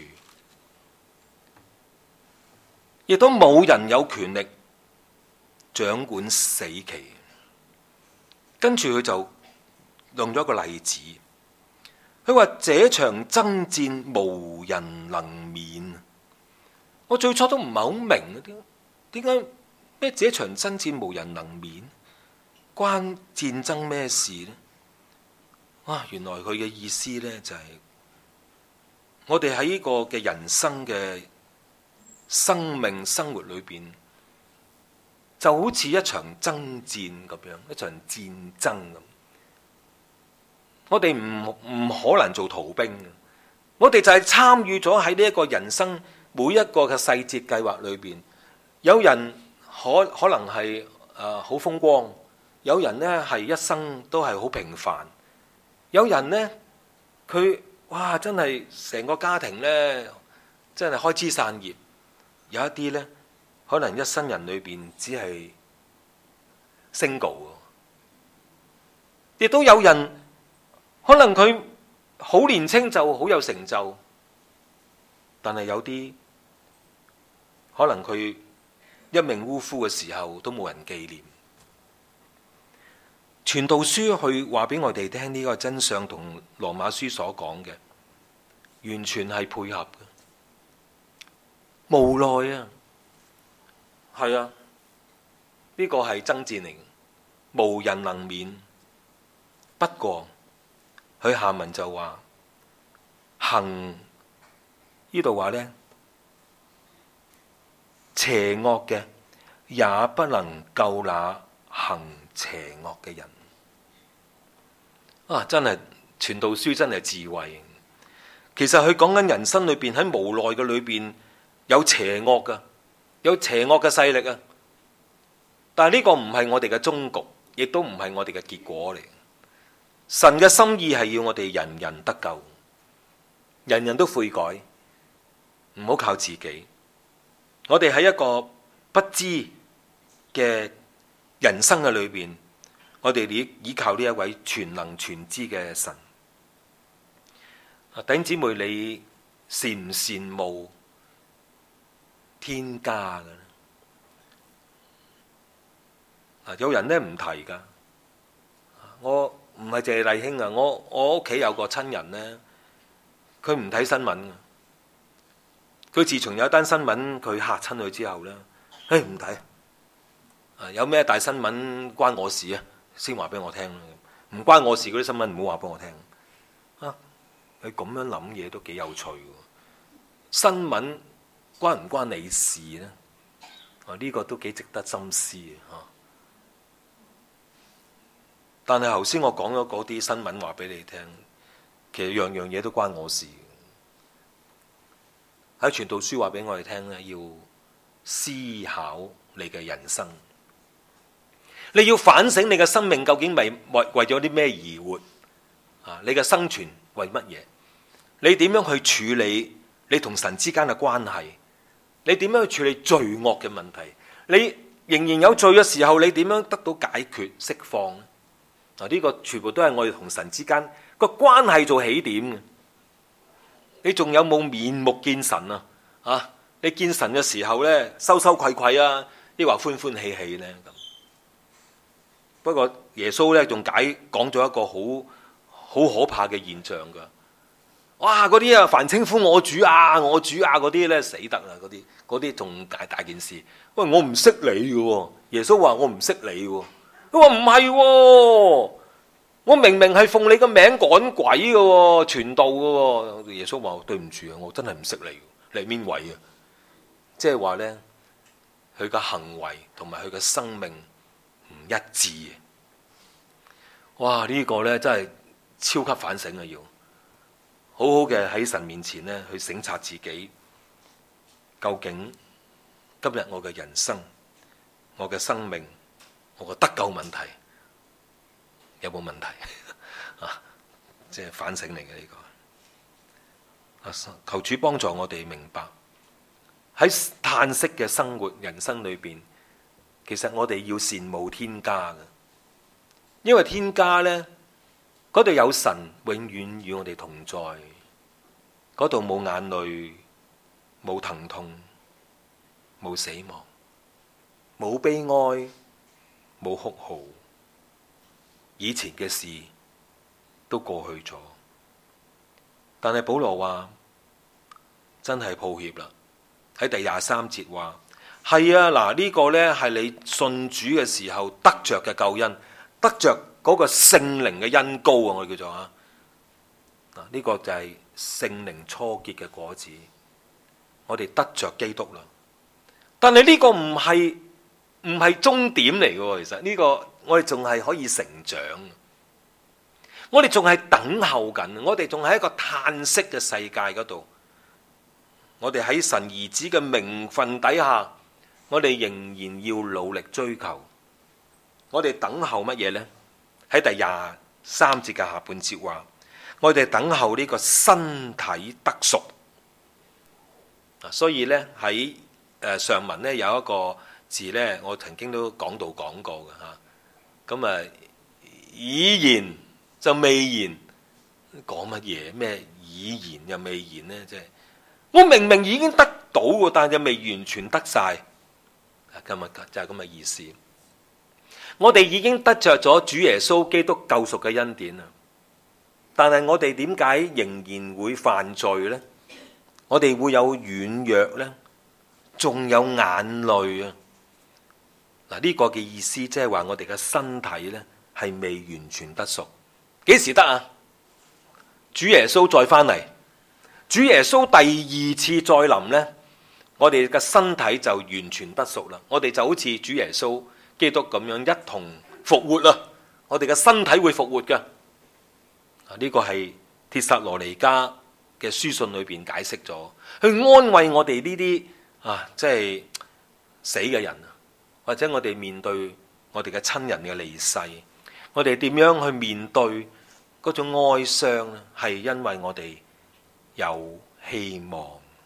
亦都冇人有權力掌管死期。跟住佢就用咗一個例子，佢話這場爭戰無人能免。我最初都唔係好明啊，點點解？咩？這場爭戰無人能免，關戰爭咩事呢？啊，原來佢嘅意思呢，就係、是，我哋喺呢個嘅人生嘅生命生活裏邊，就好似一場爭戰咁樣，一場戰爭咁。我哋唔唔可能做逃兵嘅， 我哋就係參與咗喺呢一個人生每一個嘅細節計劃裏邊。有人可可能係誒好風光，有人呢係一生都係好平凡，有人呢，佢哇真係成個家庭呢，真係開枝散葉，有一啲呢，可能一生人裏邊只係 single，亦都有人可能佢好年輕就好有成就，但係有啲可能佢一命嗚呼嘅時候都冇人紀念。傳道書去話俾我哋聽呢個真相，同羅馬書所講嘅完全係配合嘅。無奈啊，係啊，呢個係爭戰嚟，無人能免。不過佢下文就話行，呢度話呢，邪惡嘅也不能救那行邪惡嘅人。啊，真係傳道書真係智慧。其實佢講緊人生裏邊喺無奈嘅裏邊有邪惡噶，有邪惡嘅勢力啊。但係呢個唔係我哋嘅終局，亦都唔係我哋嘅結果嚟。神嘅心意係要我哋人人得救，人人都悔改，唔好靠自己。我哋喺一個不知嘅人生嘅裏邊，我哋依依靠呢一位全能全知嘅神。弟兄姊妹，你羨唔羨慕天家嘅咧？有人咧唔提噶，我唔係淨係麗兄啊，我我屋企有個親人咧，佢唔睇新聞嘅。佢自從有一單新聞佢嚇親佢之後咧，誒唔睇，啊有咩大新聞關我事啊？先話俾我聽，唔關我事嗰啲新聞唔好話俾我聽。啊，佢咁樣諗嘢都幾有趣喎。新聞關唔關你事咧？啊呢個都幾值得深思啊！但係頭先我講咗嗰啲新聞話俾你聽，其實樣樣嘢都關我事。喺傳道書話俾我哋聽咧，要思考你嘅人生，你要反省你嘅生命究竟為為為咗啲咩而活啊？你嘅生存為乜嘢？你點樣去處理你同神之間嘅關係？你點樣去處理罪惡嘅問題？你仍然有罪嘅時候，你點樣得到解決釋放？嗱，呢個全部都係我哋同神之間個關係做起點嘅。你仲有冇面目見神啊？啊，你見神嘅時候咧，羞羞愧愧啊，抑或歡歡喜喜咧咁？不過耶穌咧仲解講咗一個好好可怕嘅現象噶。哇！嗰啲啊，凡稱呼我主啊、我主啊嗰啲咧，死得啦！嗰啲嗰啲仲大大件事。喂，我唔識你嘅，耶穌話我唔識你嘅。佢話唔係，我明明係奉你個名趕鬼嘅，傳道嘅。耶穌話對唔住啊，我真係唔識你，你係邊位啊？即係話咧，佢嘅行為同埋佢嘅生命唔一致。哇！呢個咧真係超級反省啊！要好好嘅喺神面前咧去省察自己，究竟今日我嘅人生、我嘅生命、我嘅得救問題有冇問題啊？即係反省嚟嘅呢個。求主幫助我哋明白喺嘆息嘅生活人生裏邊，其實我哋要羨慕天家嘅，因為天家呢，嗰度有神永遠與我哋同在，嗰度冇眼淚、冇疼痛、冇死亡、冇悲哀、冇哭號，以前嘅事都過去咗。但係保羅話真係抱歉啦，喺第廿三節話係啊，嗱、這、呢個呢係你信主嘅時候得着嘅救恩，得着嗰個聖靈嘅恩膏啊，我哋叫做啊，嗱、這、呢個就係聖靈初結嘅果子，我哋得着基督啦。但係呢個唔係唔係終點嚟嘅，其實呢個我哋仲係可以成長。 我哋仲係等候緊，我哋仲喺一個嘆息嘅世界嗰度。我哋喺神兒子嘅名分底下，我哋仍然要努力追求。我哋等候乜嘢呢？喺第廿三節嘅下半節話，我哋等候呢個身體得贖。所以呢，喺誒上文呢有一個字呢，我曾經都講到講過嘅嚇。咁啊，已然就未然，講乜嘢？咩已然又未然呢？即係我明明已經得到嘅，但係又未完全得晒。今日就係咁嘅意思。我哋已經得着咗主耶穌基督救贖嘅恩典啦，但係我哋點解仍然會犯罪呢？我哋會有軟弱呢？仲有眼淚啊！嗱，呢個嘅意思即係話我哋嘅身體呢係未完全得贖。幾時得啊？主耶穌再翻嚟，主耶穌第二次再臨呢，我哋嘅身體就完全得贖啦。我哋就好似主耶穌基督咁樣一同復活啦。我哋嘅身體會復活嘅。呢個係帖撒羅尼迦嘅書信裏邊解釋咗，去安慰我哋呢啲啊，即係死嘅人，或者我哋面對我哋嘅親人嘅離世，我哋點樣去面對嗰種哀傷呢？係因為我哋有希望，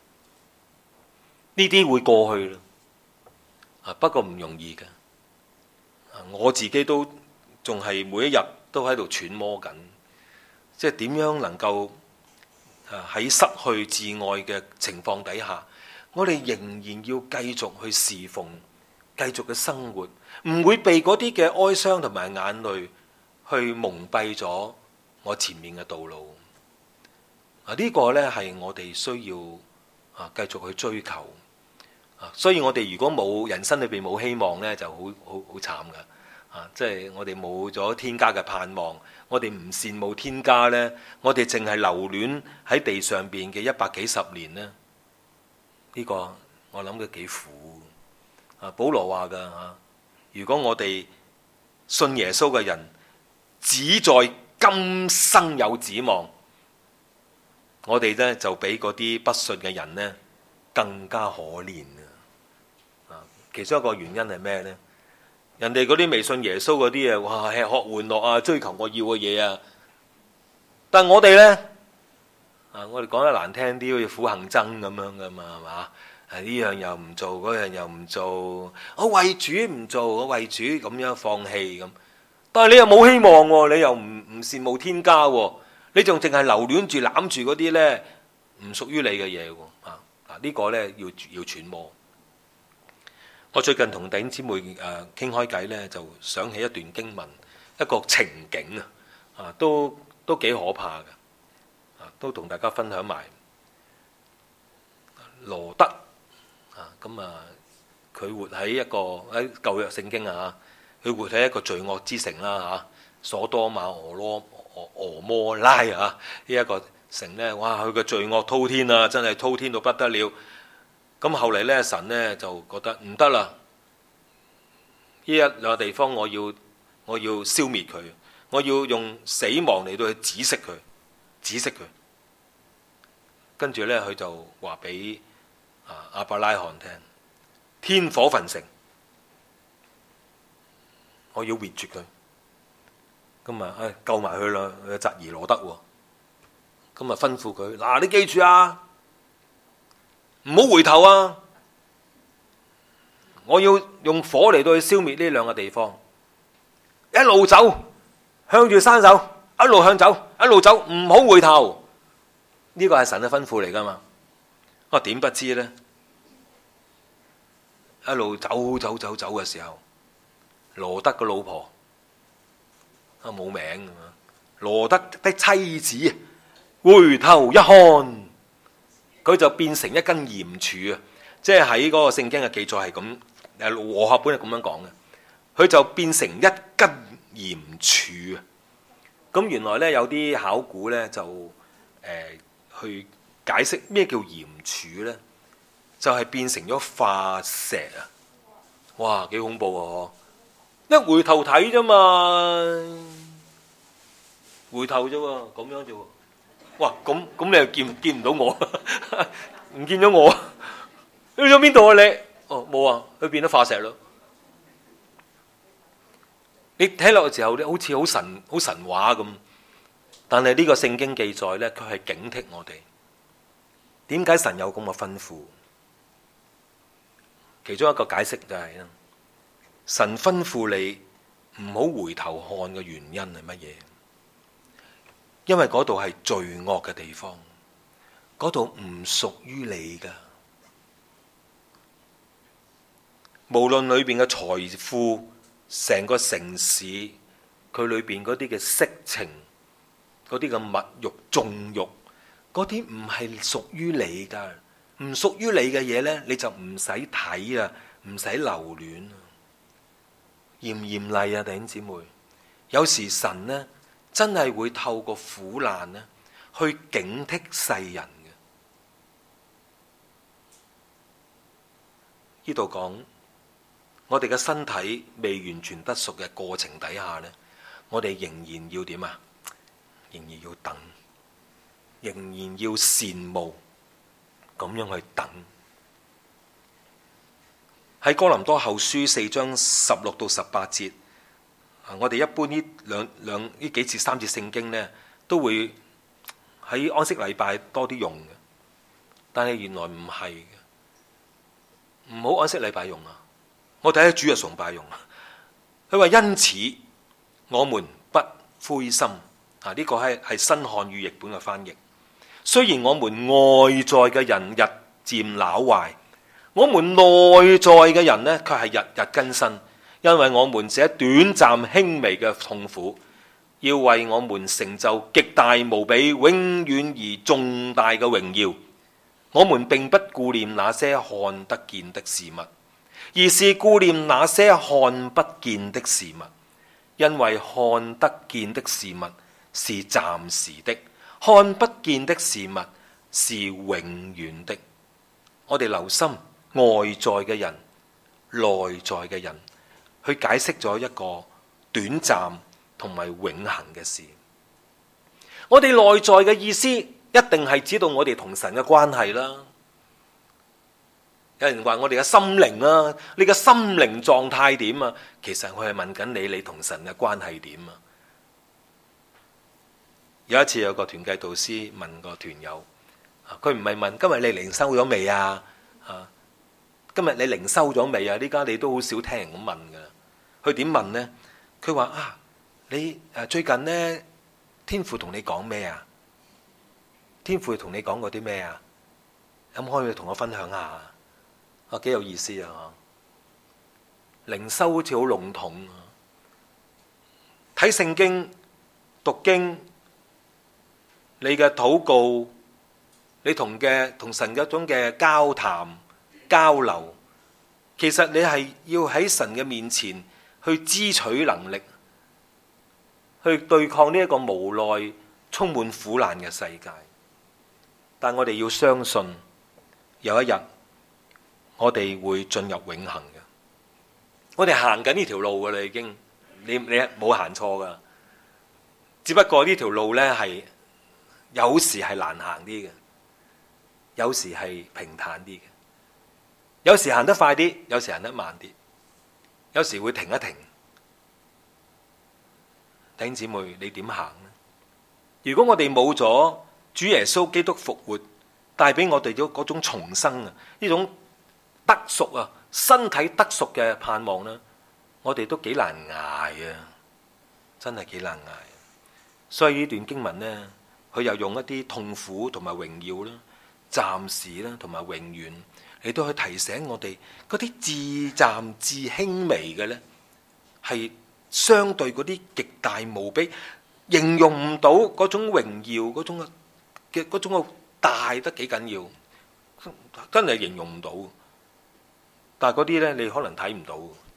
呢啲會過去啦。啊，不過唔容易嘅。我自己都仲係每一日都喺度揣摩緊，即係點樣能夠喺失去至愛嘅情況底下，我哋仍然要繼續去侍奉，繼續嘅生活，唔會被嗰啲嘅哀傷同埋眼淚去蒙蔽咗我前面嘅道路。啊，呢個呢係我哋需要啊繼續去追求。啊，所以我哋如果冇人生裏邊冇希望呢，就好好好慘噶。啊，即係我哋冇咗天家嘅盼望，我哋唔羨慕天家呢，我哋淨係留戀喺地上邊嘅一百幾十年呢。呢個我諗佢幾苦。啊，保羅話噶吓，如果我哋信耶穌嘅人只在今生有指望，我哋呢就比嗰啲不信嘅人呢更加可憐啊！其中一個原因係咩呢？人哋嗰啲未信耶穌嗰啲啊，哇，吃喝玩樂啊，追求我要嘅嘢啊。但係我哋呢，啊，我哋講得難聽啲，好似苦行僧咁樣噶嘛，係嘛？係呢樣又唔做，嗰樣又唔做，我為主唔做，我為主咁樣放棄咁。但係你又冇希望喎，你又唔唔羨慕天家喎，你仲淨係留戀住攬住嗰啲呢唔屬於你嘅嘢喎。啊啊，呢個呢要要揣摩。我最近同弟兄姊妹誒傾開偈呢，就想起一段經文，一個情景啊，啊都都幾可怕嘅，啊都同大家分享埋。羅德啊，咁啊佢活喺一個喺舊約聖經啊，佢活喺一個罪惡之城啦嚇，所多瑪俄羅俄俄摩拉啊呢一個城呢，哇佢嘅罪惡滔天啊，真係滔天到不得了。咁後嚟咧，神咧就覺得唔得啦，呢一兩個地方我要我要消滅佢，我要用死亡嚟到去止息佢，止息佢。跟住咧，佢就話俾啊亞伯拉罕聽，天火焚城，我要滅絕佢。咁啊，唉救埋佢啦，佢侄兒羅德喎。咁啊吩咐佢，嗱你記住啊！唔好回頭啊！我要用火嚟到去消滅呢兩個地方，一路走，向住山手，一路向走，一路走，唔好回頭。呢個係神嘅吩咐嚟噶嘛？我點不知呢？一路走走走走嘅時候，羅德嘅老婆啊冇名㗎嘛，羅德的妻子回頭一看。佢就變成一根鹽柱啊！即係喺嗰個聖經嘅記載係咁，誒和合本係咁樣講嘅。佢就變成一根鹽柱啊！咁原來咧有啲考古咧就誒、呃、去解釋咩叫鹽柱咧，就係、是、變成咗化石啊！哇，幾恐怖啊！一回頭睇啫嘛， 回頭啫喎，咁樣啫喎。哇，咁咁你又見見唔到我，唔見咗我，去咗邊度啊你？哦，冇啊，佢變咗化石咯。你睇落嘅時候咧，好似好神好神話咁，但係呢個聖經記載咧，佢係警惕我哋。點解神有咁嘅吩咐？其中一個解釋就係啦，神吩咐你唔好回頭看嘅原因係乜嘢？因為嗰度係罪惡嘅地方，嗰度唔屬於你噶。無論裏邊嘅財富，成個城市，佢裏邊嗰啲嘅色情，嗰啲嘅物欲、縱欲，嗰啲唔係屬於你噶。唔屬於你嘅嘢呢，你就唔使睇啊，唔使留戀啊。嚴唔嚴厲啊，弟兄姊妹？有時神呢，真係會透過苦難呢，去警惕世人嘅。呢度講，我哋嘅身體未完全得贖嘅過程底下呢，我哋仍然要點啊？仍然要等，仍然要羨慕，咁樣去等。喺哥林多後書四章十六到十八節，我哋一般呢兩兩呢幾節三節聖經呢，都會喺安息禮拜多啲用嘅，但係原來唔係嘅，唔好安息禮拜用啊！我哋喺主日崇拜用啊。佢話因此我們不灰心啊！呢個係係新漢語譯本嘅翻譯。雖然我們外在嘅人日漸朽壞，我們內在嘅人呢，卻係日日更新。因為我們這短暫輕微嘅痛苦，要為我們成就極大無比、永遠而重大嘅榮耀。我們並不顧念那些看得見的事物，而是顧念那些看不見的事物。因為看得見的事物是暫時的，看不見的事物是永遠的。我哋留心外在嘅人、內在嘅人，去解釋咗一個短暫同埋永恆嘅事。我哋內在嘅意思一定係指到我哋同神嘅關係啦。有人話我哋嘅心靈啊，你嘅心靈狀態點啊？其實我係問緊你，你同神嘅關係點啊？有一次有個團契導師問個團友，佢唔係問今日你靈修咗未啊？啊，今日你靈修咗未啊？呢家你都好少聽人咁問噶。佢點問呢？佢話啊，你誒最近呢，天父同你講咩啊？天父同你講過啲咩啊？咁可唔可以同我分享下？啊，幾有意思啊！靈修好似好籠統啊，睇聖經、讀經，你嘅禱告，你同嘅同神嘅一種嘅交談交流，其實你係要喺神嘅面前去支取能力，去對抗呢一個無奈、充滿苦難嘅世界。但我哋要相信，有一日我哋會進入永恆嘅。我哋行緊呢條路噶啦，已經你你冇行錯噶，只不過呢條路呢係有時係難行啲嘅，有時係平坦啲嘅，有時行得快啲，有時行得慢啲，有時會停一停。弟兄姊妹，你點行呢？如果我哋冇咗主耶穌基督復活帶俾我哋咗嗰種重生啊，呢種得贖啊，身體得贖嘅盼望呢，我哋都幾難捱啊，真係幾難捱。所以呢段經文呢，佢又用一啲痛苦同埋榮耀啦、暫時啦同埋永遠，嚟到去提醒我哋嗰啲至暫至輕微嘅呢，係相對嗰啲極大無比，形容唔到嗰種榮耀嗰種嘅嗰種嘅大得幾緊要，真係形容唔到。但係嗰啲咧，你可能睇唔到，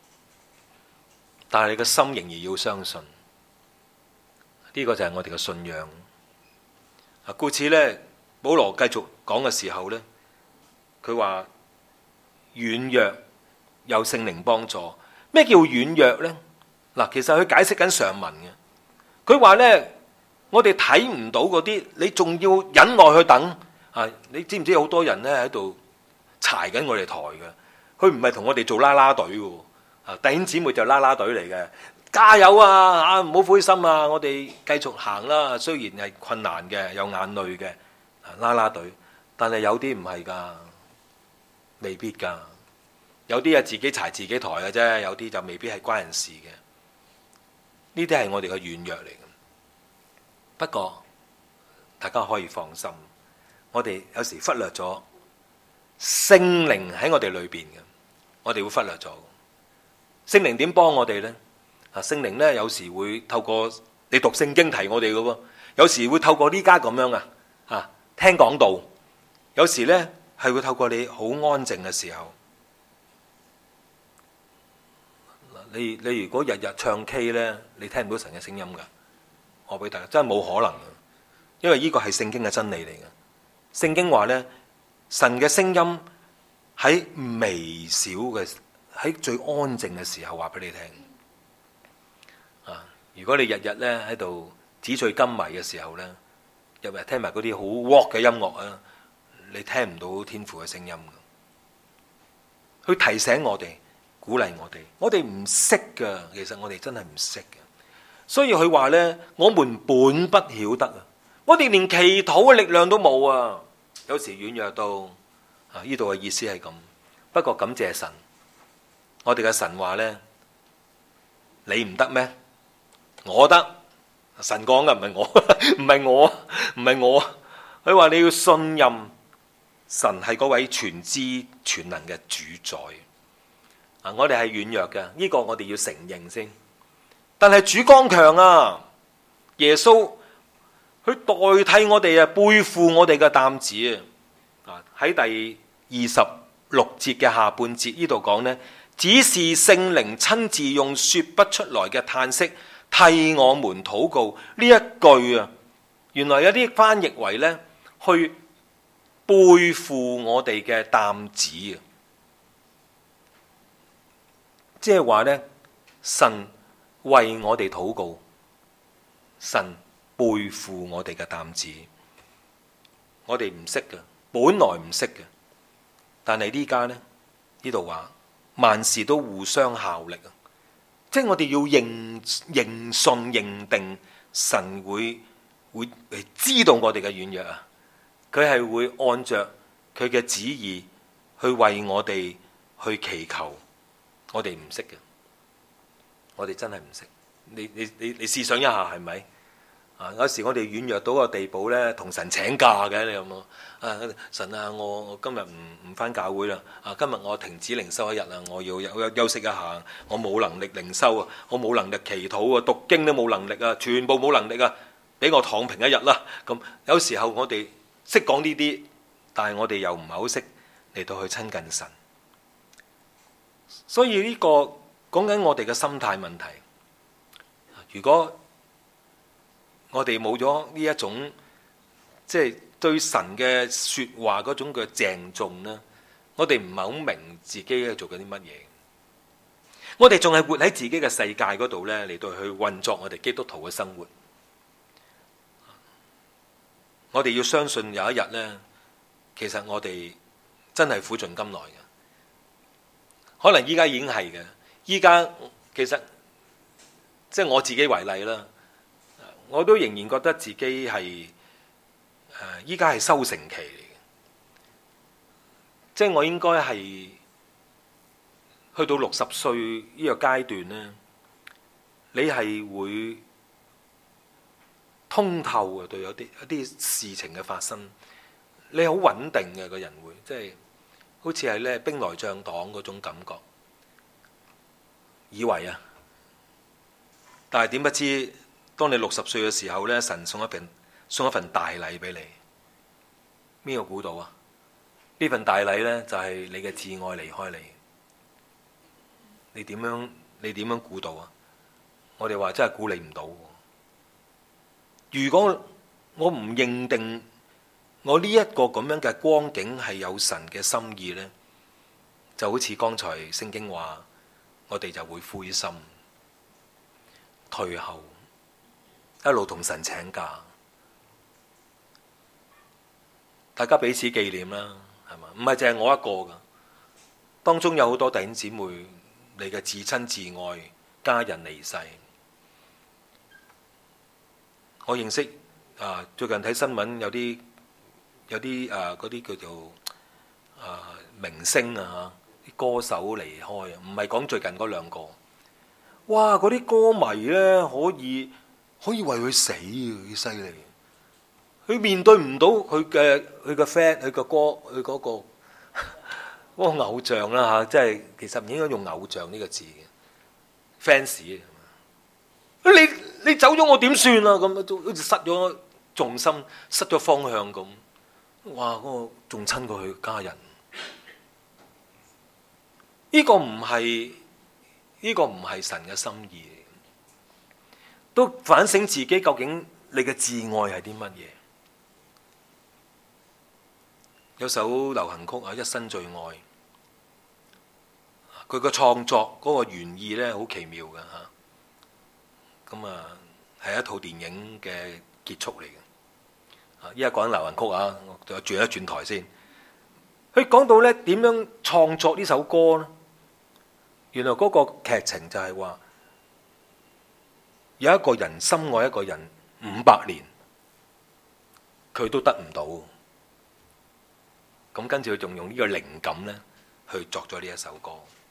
但係你個心仍然要相信，呢個就係我哋嘅信仰。啊，故此咧，保羅繼續講嘅時候咧，佢話軟弱有聖靈幫助。咩叫軟弱咧？嗱，其實佢解釋緊上文嘅。佢話咧， 我哋睇唔到嗰啲，你仲要忍耐去等啊！你知唔知好多人咧喺度柴緊我哋台嘅？佢唔係同我哋做啦啦隊嘅，啊弟兄姊妹就啦啦隊嚟嘅，加油啊！啊唔好灰心啊！我哋繼續行啦，雖然係困難嘅，有眼淚嘅，啦啦隊，但係有啲唔係㗎，未必㗎。有啲係自己柴自己台嘅啫，有啲就未必係關人事嘅。呢啲係我哋嘅軟弱嚟嘅。不過大家可以放心，我哋有時忽略咗聖靈喺我哋裏邊嘅，我哋會忽略咗。聖靈點幫我哋呢？啊，聖靈呢，有時會透過你讀聖經提我哋嘅喎，有時會透過呢家咁樣啊，啊聽講道，有時呢係會透過你好安靜嘅時候。你你如果日日唱 K 呢，你聽唔到神嘅聲音㗎。我俾大家真係冇可能，因為呢個係聖經嘅真理嚟嘅。聖經話呢，神嘅聲音喺微小嘅，喺最安靜嘅時候話俾你聽。啊，如果你日日呢喺度紙醉金迷嘅時候呢，日日聽埋嗰啲好 rock 嘅音樂啊，你聽唔到天父嘅聲音嘅。佢提醒我哋，鼓勵我哋，我哋唔識㗎，其實我哋真係唔識嘅。所以佢話呢，我們本不曉得啊，我哋連祈禱嘅力量都冇啊，有時軟弱到啊，呢度嘅意思係咁。不過感謝神，我哋嘅神話呢，你唔得咩？我得，神講嘅唔係我，唔係我，唔係我。佢話你要信任神係嗰位全知全能嘅主宰啊！我哋係軟弱嘅，呢個我哋要承認先。但係主剛強啊！耶穌佢代替我哋啊，背負我哋嘅擔子啊！喺第二十六節嘅下半節呢度講呢，只是聖靈親自用說不出來嘅嘆息替我們禱告。呢一句啊，原來有啲翻譯為呢，去背負我哋嘅擔子啊！即係話呢，神為我哋禱告，神背負我哋嘅擔子，我哋唔識嘅，本來唔識嘅，但係呢家呢，呢度話萬事都互相效力啊！即係我哋要認認信認定神會會知道我哋嘅軟弱啊！佢係會按着佢嘅旨意去為我哋去祈求，我哋唔識嘅。我哋真係唔識，你你你你試想一下係咪？啊，有時我哋軟弱到個地步咧，同神請假嘅，你有冇？啊，神啊，我我今日唔唔返教會啦，啊，今日我停止靈修一日啦，我要休休息一下，我冇能力靈修啊，我冇能力祈禱啊，讀經都冇能力啊，全部冇能力啊，俾我躺平一日啦。咁有時候我哋識講呢啲，但係我哋又唔係好識嚟到去親近神，所以呢個。講緊我哋嘅心態問題。如果我哋冇咗呢一種，即係對神嘅說話嗰種嘅鄭重呢，我哋唔係好明自己喺做緊啲乜嘢。我哋仲係活喺自己嘅世界嗰度呢，嚟到去運作我哋基督徒嘅生活。我哋要相信有一日呢，其實我哋真係苦盡甘來嘅。可能依家已經係嘅。依家其實即係我自己為例啦，我都仍然覺得自己係誒依家係收成期嚟嘅，即係我應該係去到六十歲呢個階段咧，你係會通透嘅，對有啲一啲事情嘅發生，你好穩定嘅個人會，即係好似係咧兵來將擋嗰種感覺。以為啊，但係點不知，當你六十歲嘅時候咧，神送一份送一份大禮俾你，邊個估到啊？呢份大禮咧就係你嘅摯愛離開你，你點樣你點樣估到啊？我哋話真係估你唔到。如果我唔認定我呢一個咁樣嘅光景係有神嘅心意咧，就好似剛才聖經話。我哋就會灰心、退後， 一路同神請假，大家彼此紀念啦，係嘛？唔係淨係我一個噶，當中有好多弟兄姊妹，你嘅至親至愛家人離世。我認識啊，最近睇新聞有啲有啲啊嗰啲叫做啊明星啊嚇，啲歌手離開啊，唔係講最近嗰兩個。哇！嗰啲歌迷咧可以可以為佢死啊，幾犀利！佢面對唔到佢嘅佢嘅 fan，佢嘅歌，佢嗰個嗰個偶像啦嚇，即係其實唔應該用偶像呢個字嘅 fans。你你走咗我點算啊？咁都好似失咗重心，失咗方向咁。哇！嗰個仲親過佢家人。呢個唔係呢個唔係神嘅心意，都反省自己究竟你嘅至愛係啲乜嘢？有首流行曲啊，《一生最愛》，佢個創作嗰個原意咧好奇妙嘅嚇。咁啊，係一套電影嘅結束嚟嘅。啊，依家講緊流行曲啊，我再轉一轉台先。佢講到咧點樣創作呢首歌咧？原來嗰個劇情就係話，有一個人深愛一個人五百年，佢都得唔到。咁跟住佢仲用呢個靈感咧，去作咗呢一首歌。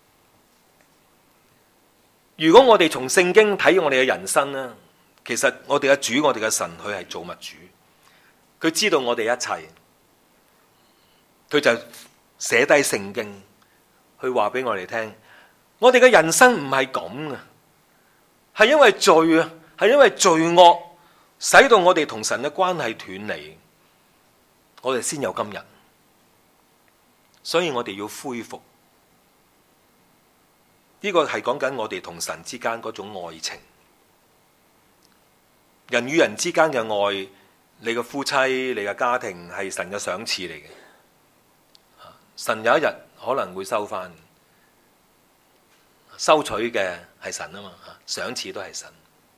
如果我哋從聖經睇我哋嘅人生咧，其實我哋嘅主，我哋嘅神，佢係造物主，佢知道我哋一切，佢就寫低聖經，去話俾我哋聽。我哋嘅人生唔係咁啊，係因為罪啊，係因為罪惡，使到我哋同神嘅關係斷離，我哋先有今日。所以我哋要恢復。呢個係講緊我哋同神之間嗰種愛情，人與人之間嘅愛，你嘅夫妻、你嘅家庭係神嘅賞賜嚟嘅。神有一日可能會收翻，收取嘅係神啊嘛，賞賜都係神。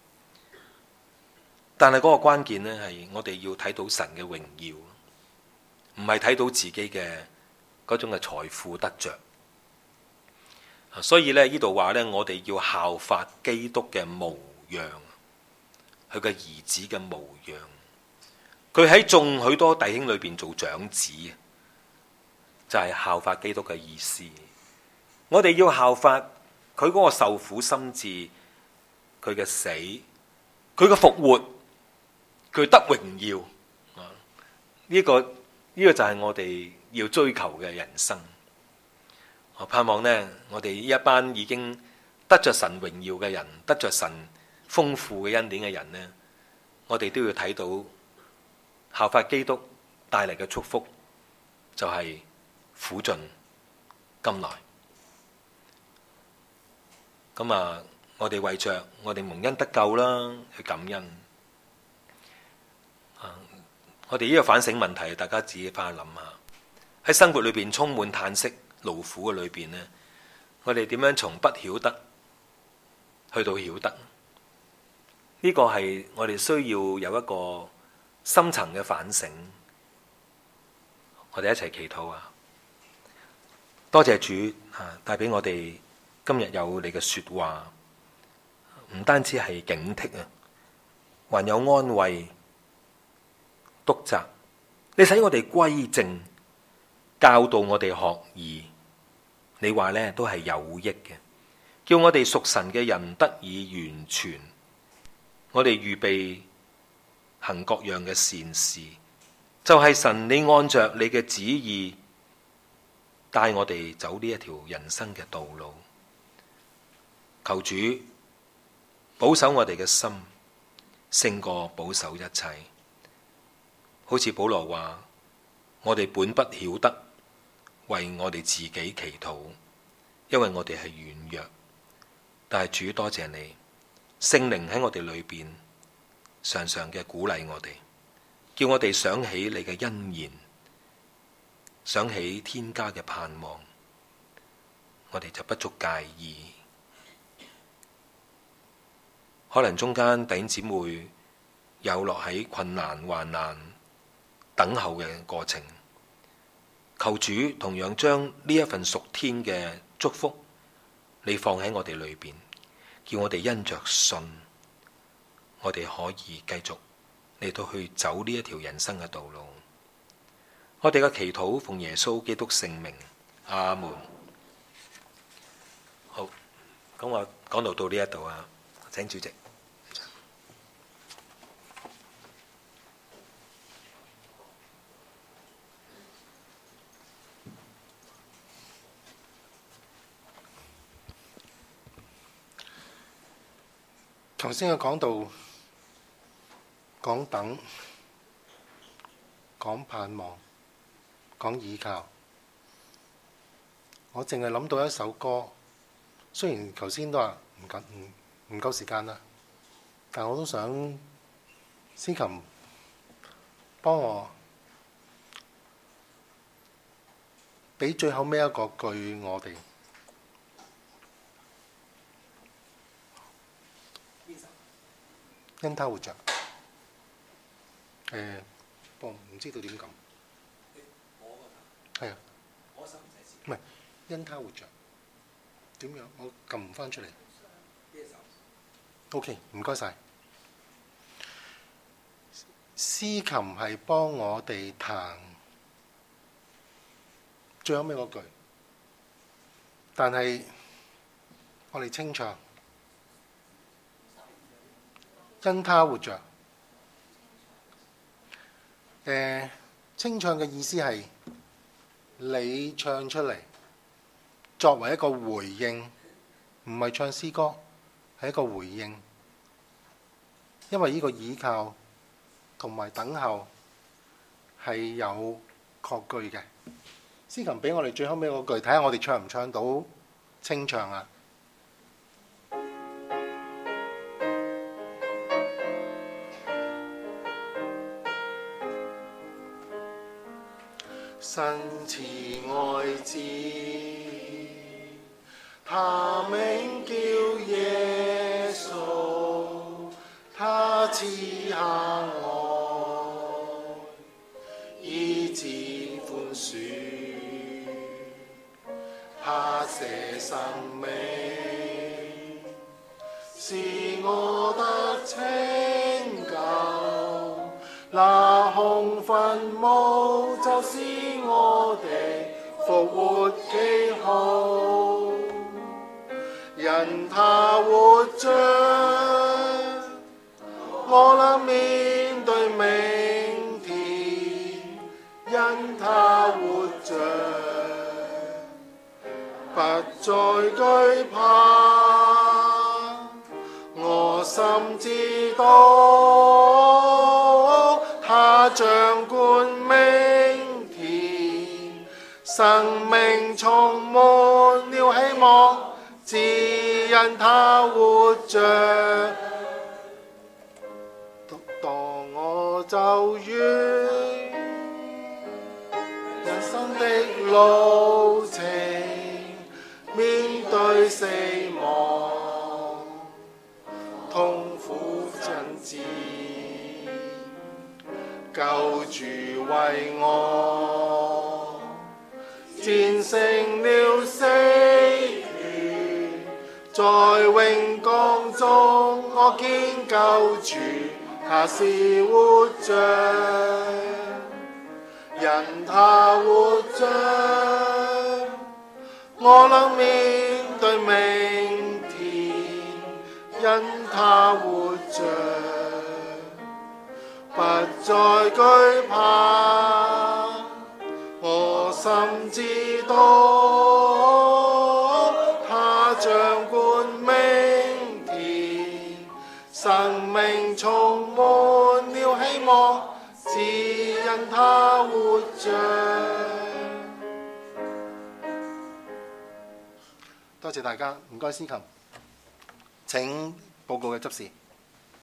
但係嗰個關鍵呢，係我哋要睇到神嘅榮耀，唔係睇到自己嘅嗰種嘅財富得着。所以咧，呢度話咧，我哋要效法基督嘅模樣，佢嘅兒子嘅模樣。佢喺眾許多弟兄裏邊做長子，就係效法基督嘅意思。我哋要效法佢嗰個受苦心志，佢嘅死，佢嘅復活，佢得榮耀。呢個呢個就係我哋要追求嘅人生。我盼望呢，我哋呢一班已經得着神榮耀嘅人，得着神豐富嘅恩典嘅人呢，我哋都要睇到效法基督帶嚟嘅祝福，就係苦盡甘來。咁啊，我哋為着我哋蒙恩得救啦，去感恩。啊，我哋呢個反省問題，大家自己翻去諗下。喺生活裏邊充滿嘆息、勞苦嘅裏邊呢，我哋點樣從不曉得去到曉得？呢個係我哋需要有一個深層嘅反省。我哋一齊祈禱啊！多謝主啊，帶俾我哋今日有你嘅說話，唔單止係警惕啊，還有安慰、督責。你使我哋歸正，教導我哋學義。你話呢都係有益嘅，叫我哋屬神嘅人得以完全。我哋預備行各樣嘅善事，就係神你按着你嘅旨意帶我哋走呢一條人生嘅道路。求主保守我哋嘅心，勝過保守一切。好似保羅話，我哋本不曉得為我哋自己祈禱，因為我哋係軟弱。但係主多謝你，聖靈喺我哋裏邊常常嘅鼓勵我哋，叫我哋想起你嘅恩言，想起天家嘅盼望，我哋就不足介意。可能中間弟兄姊妹有落喺困難患難等候嘅過程。求主同樣將呢一份屬天嘅祝福，你放喺我哋裏邊，叫我哋因着信，我哋可以繼續嚟到去走呢一條人生嘅道路。我哋嘅祈禱奉耶穌基督聖名，阿門。好，咁我講到到呢一度啊，請主席。 頭先嘅講道講等、講盼望、講倚靠，我淨係諗到一首歌，雖然頭先都話唔夠唔唔夠時間啦，但我都想司琴幫我俾最後尾一個句我哋。因他活着，誒，我唔知道點講。係啊，唔係因他活着，點樣？我撳唔翻出嚟。OK，唔該晒。司琴係幫我哋彈最後尾嗰句，但係我哋清唱。因他活着，誒、呃，清唱嘅意思係你唱出嚟，作為一個回應，唔係唱詩歌，係一個回應。因為呢個倚靠同埋等候係有確據嘅。司琴俾我哋最後尾嗰句，睇下我哋唱唔唱到清唱啊！神慈愛子，他名叫耶穌，他賜下愛，以致寬恕，他捨生命，是我得拯救。那空墳墓就是我哋復活記號，因他活着，我能面對明天；因他活着，不再懼怕。我心知道，他掌管明天，生命充滿了希望，只因他活着。當我走完人生的路程，面對死亡，痛苦真摯，救主為我戰勝了死亡，在榮光中我見救主，他是活着，因他活着，我能面對明天；因他活着，不再懼怕。我心知道，他掌管明天，生命充滿了希望，只因他活着。多謝大家，唔該司琴。請報告嘅執事。